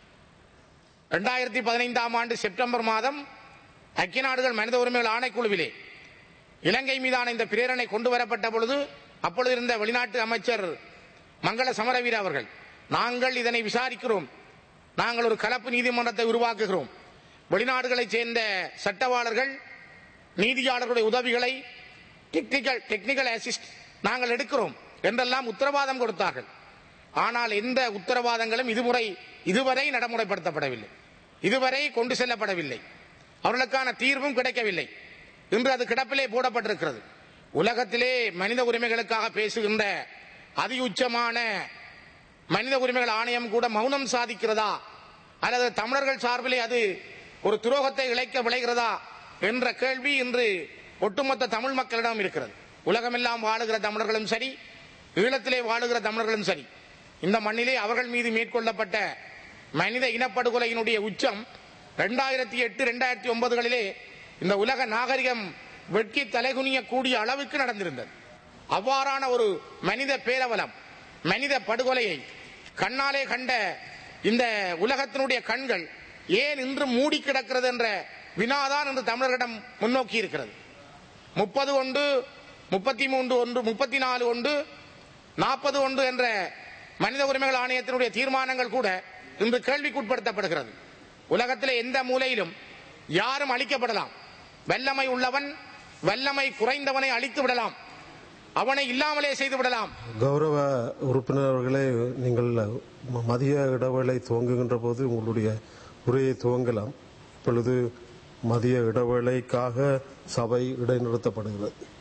2015ஆம் ஆண்டு செப்டம்பர் மாதம் ஐக்கிய நாடுகள் மனித உரிமைகள் ஆணைக்குழுவிலே இலங்கை மீதான இந்த பிரேரணை கொண்டு வரப்பட்ட பொழுது அப்பொழுது இருந்த வெளிநாட்டு அமைச்சர் மங்கள சமரவீர அவர்கள், நாங்கள் இதனை விசாரிக்கிறோம், நாங்கள் ஒரு கலப்பு நீதிமன்றத்தை உருவாக்குகிறோம், வெளிநாடுகளைச் சேர்ந்த சட்டவாளர்கள் நீதியாளர்களுடைய உதவிகளை டெக்னிக்கல் அசிஸ்ட் நாங்கள் எடுக்கிறோம் என்றெல்லாம் உத்தரவாதம் கொடுத்தார்கள். ஆனால் எந்த உத்தரவாதங்களும் இதுவரை நடைமுறைப்படுத்தப்படவில்லை, இதுவரை கொண்டு செல்லப்படவில்லை, அவர்களுக்கான தீர்வும் கிடைக்கவில்லை. இன்று அது கிடப்பிலே போடப்பட்டிருக்கிறது. உலகத்திலே மனித உரிமைகளுக்காக பேசுகின்ற அதி உச்சமான மனித உரிமைகள் ஆணையம் கூட மௌனம் சாதிக்கிறதா அல்லது தமிழர்கள் சார்பிலே அது ஒரு துரோகத்தை இழைக்க விளைகிறதா என்ற கேள்வி இன்று ஒட்டுமொத்த தமிழ் மக்களிடம் இருக்கிறது. உலகமெல்லாம் வாழுகிற தமிழர்களும் சரி, ஈழத்திலே வாழுகிற தமிழர்களும் சரி, இந்த மண்ணிலே அவர்கள் மீது மேற்கொள்ளப்பட்ட மனித இனப்படுகொலையினுடைய உச்சம் 2008, 2009களிலே இந்த உலக நாகரிகம் வெட்கி தலைகுனிய கூடிய அளவுக்கு நடந்திருந்தது. அவ்வாறான ஒரு மனித பேரவலம், மனித படுகொலையை கண்ணாலே கண்ட இந்த உலகத்தினுடைய கண்கள் ஏன் இன்று மூடி கிடக்கிறது என்ற வினாதான் இன்று தமிழர்களிடம் முன்னோக்கி இருக்கிறது. 30 ஒன்று, 33 ஒன்று, 34 ஒன்று, 40 ஒன்று என்ற மனித உரிமைகள் ஆணையத்தினுடைய தீர்மானங்கள் கூட இன்று கேள்விக்குட்படுத்தப்படுகிறது. உலகத்திலே எந்த மூலையிலும் யாரும் அழிக்கப்படலாம், வல்லமை உள்ளவன் வல்லமை குறைந்தவனை அழித்து விடலாம், அவனை இல்லாமலே செய்து விடலாம். கௌரவ உறுப்பினர்களே, நீங்கள் மதிய இடைவேளை துவங்குகின்ற போது உங்களுடைய உரையை துவங்கலாம். இப்பொழுது மதிய இடைவேளைக்காக சபை இடைநிறுத்தப்படுகிறது.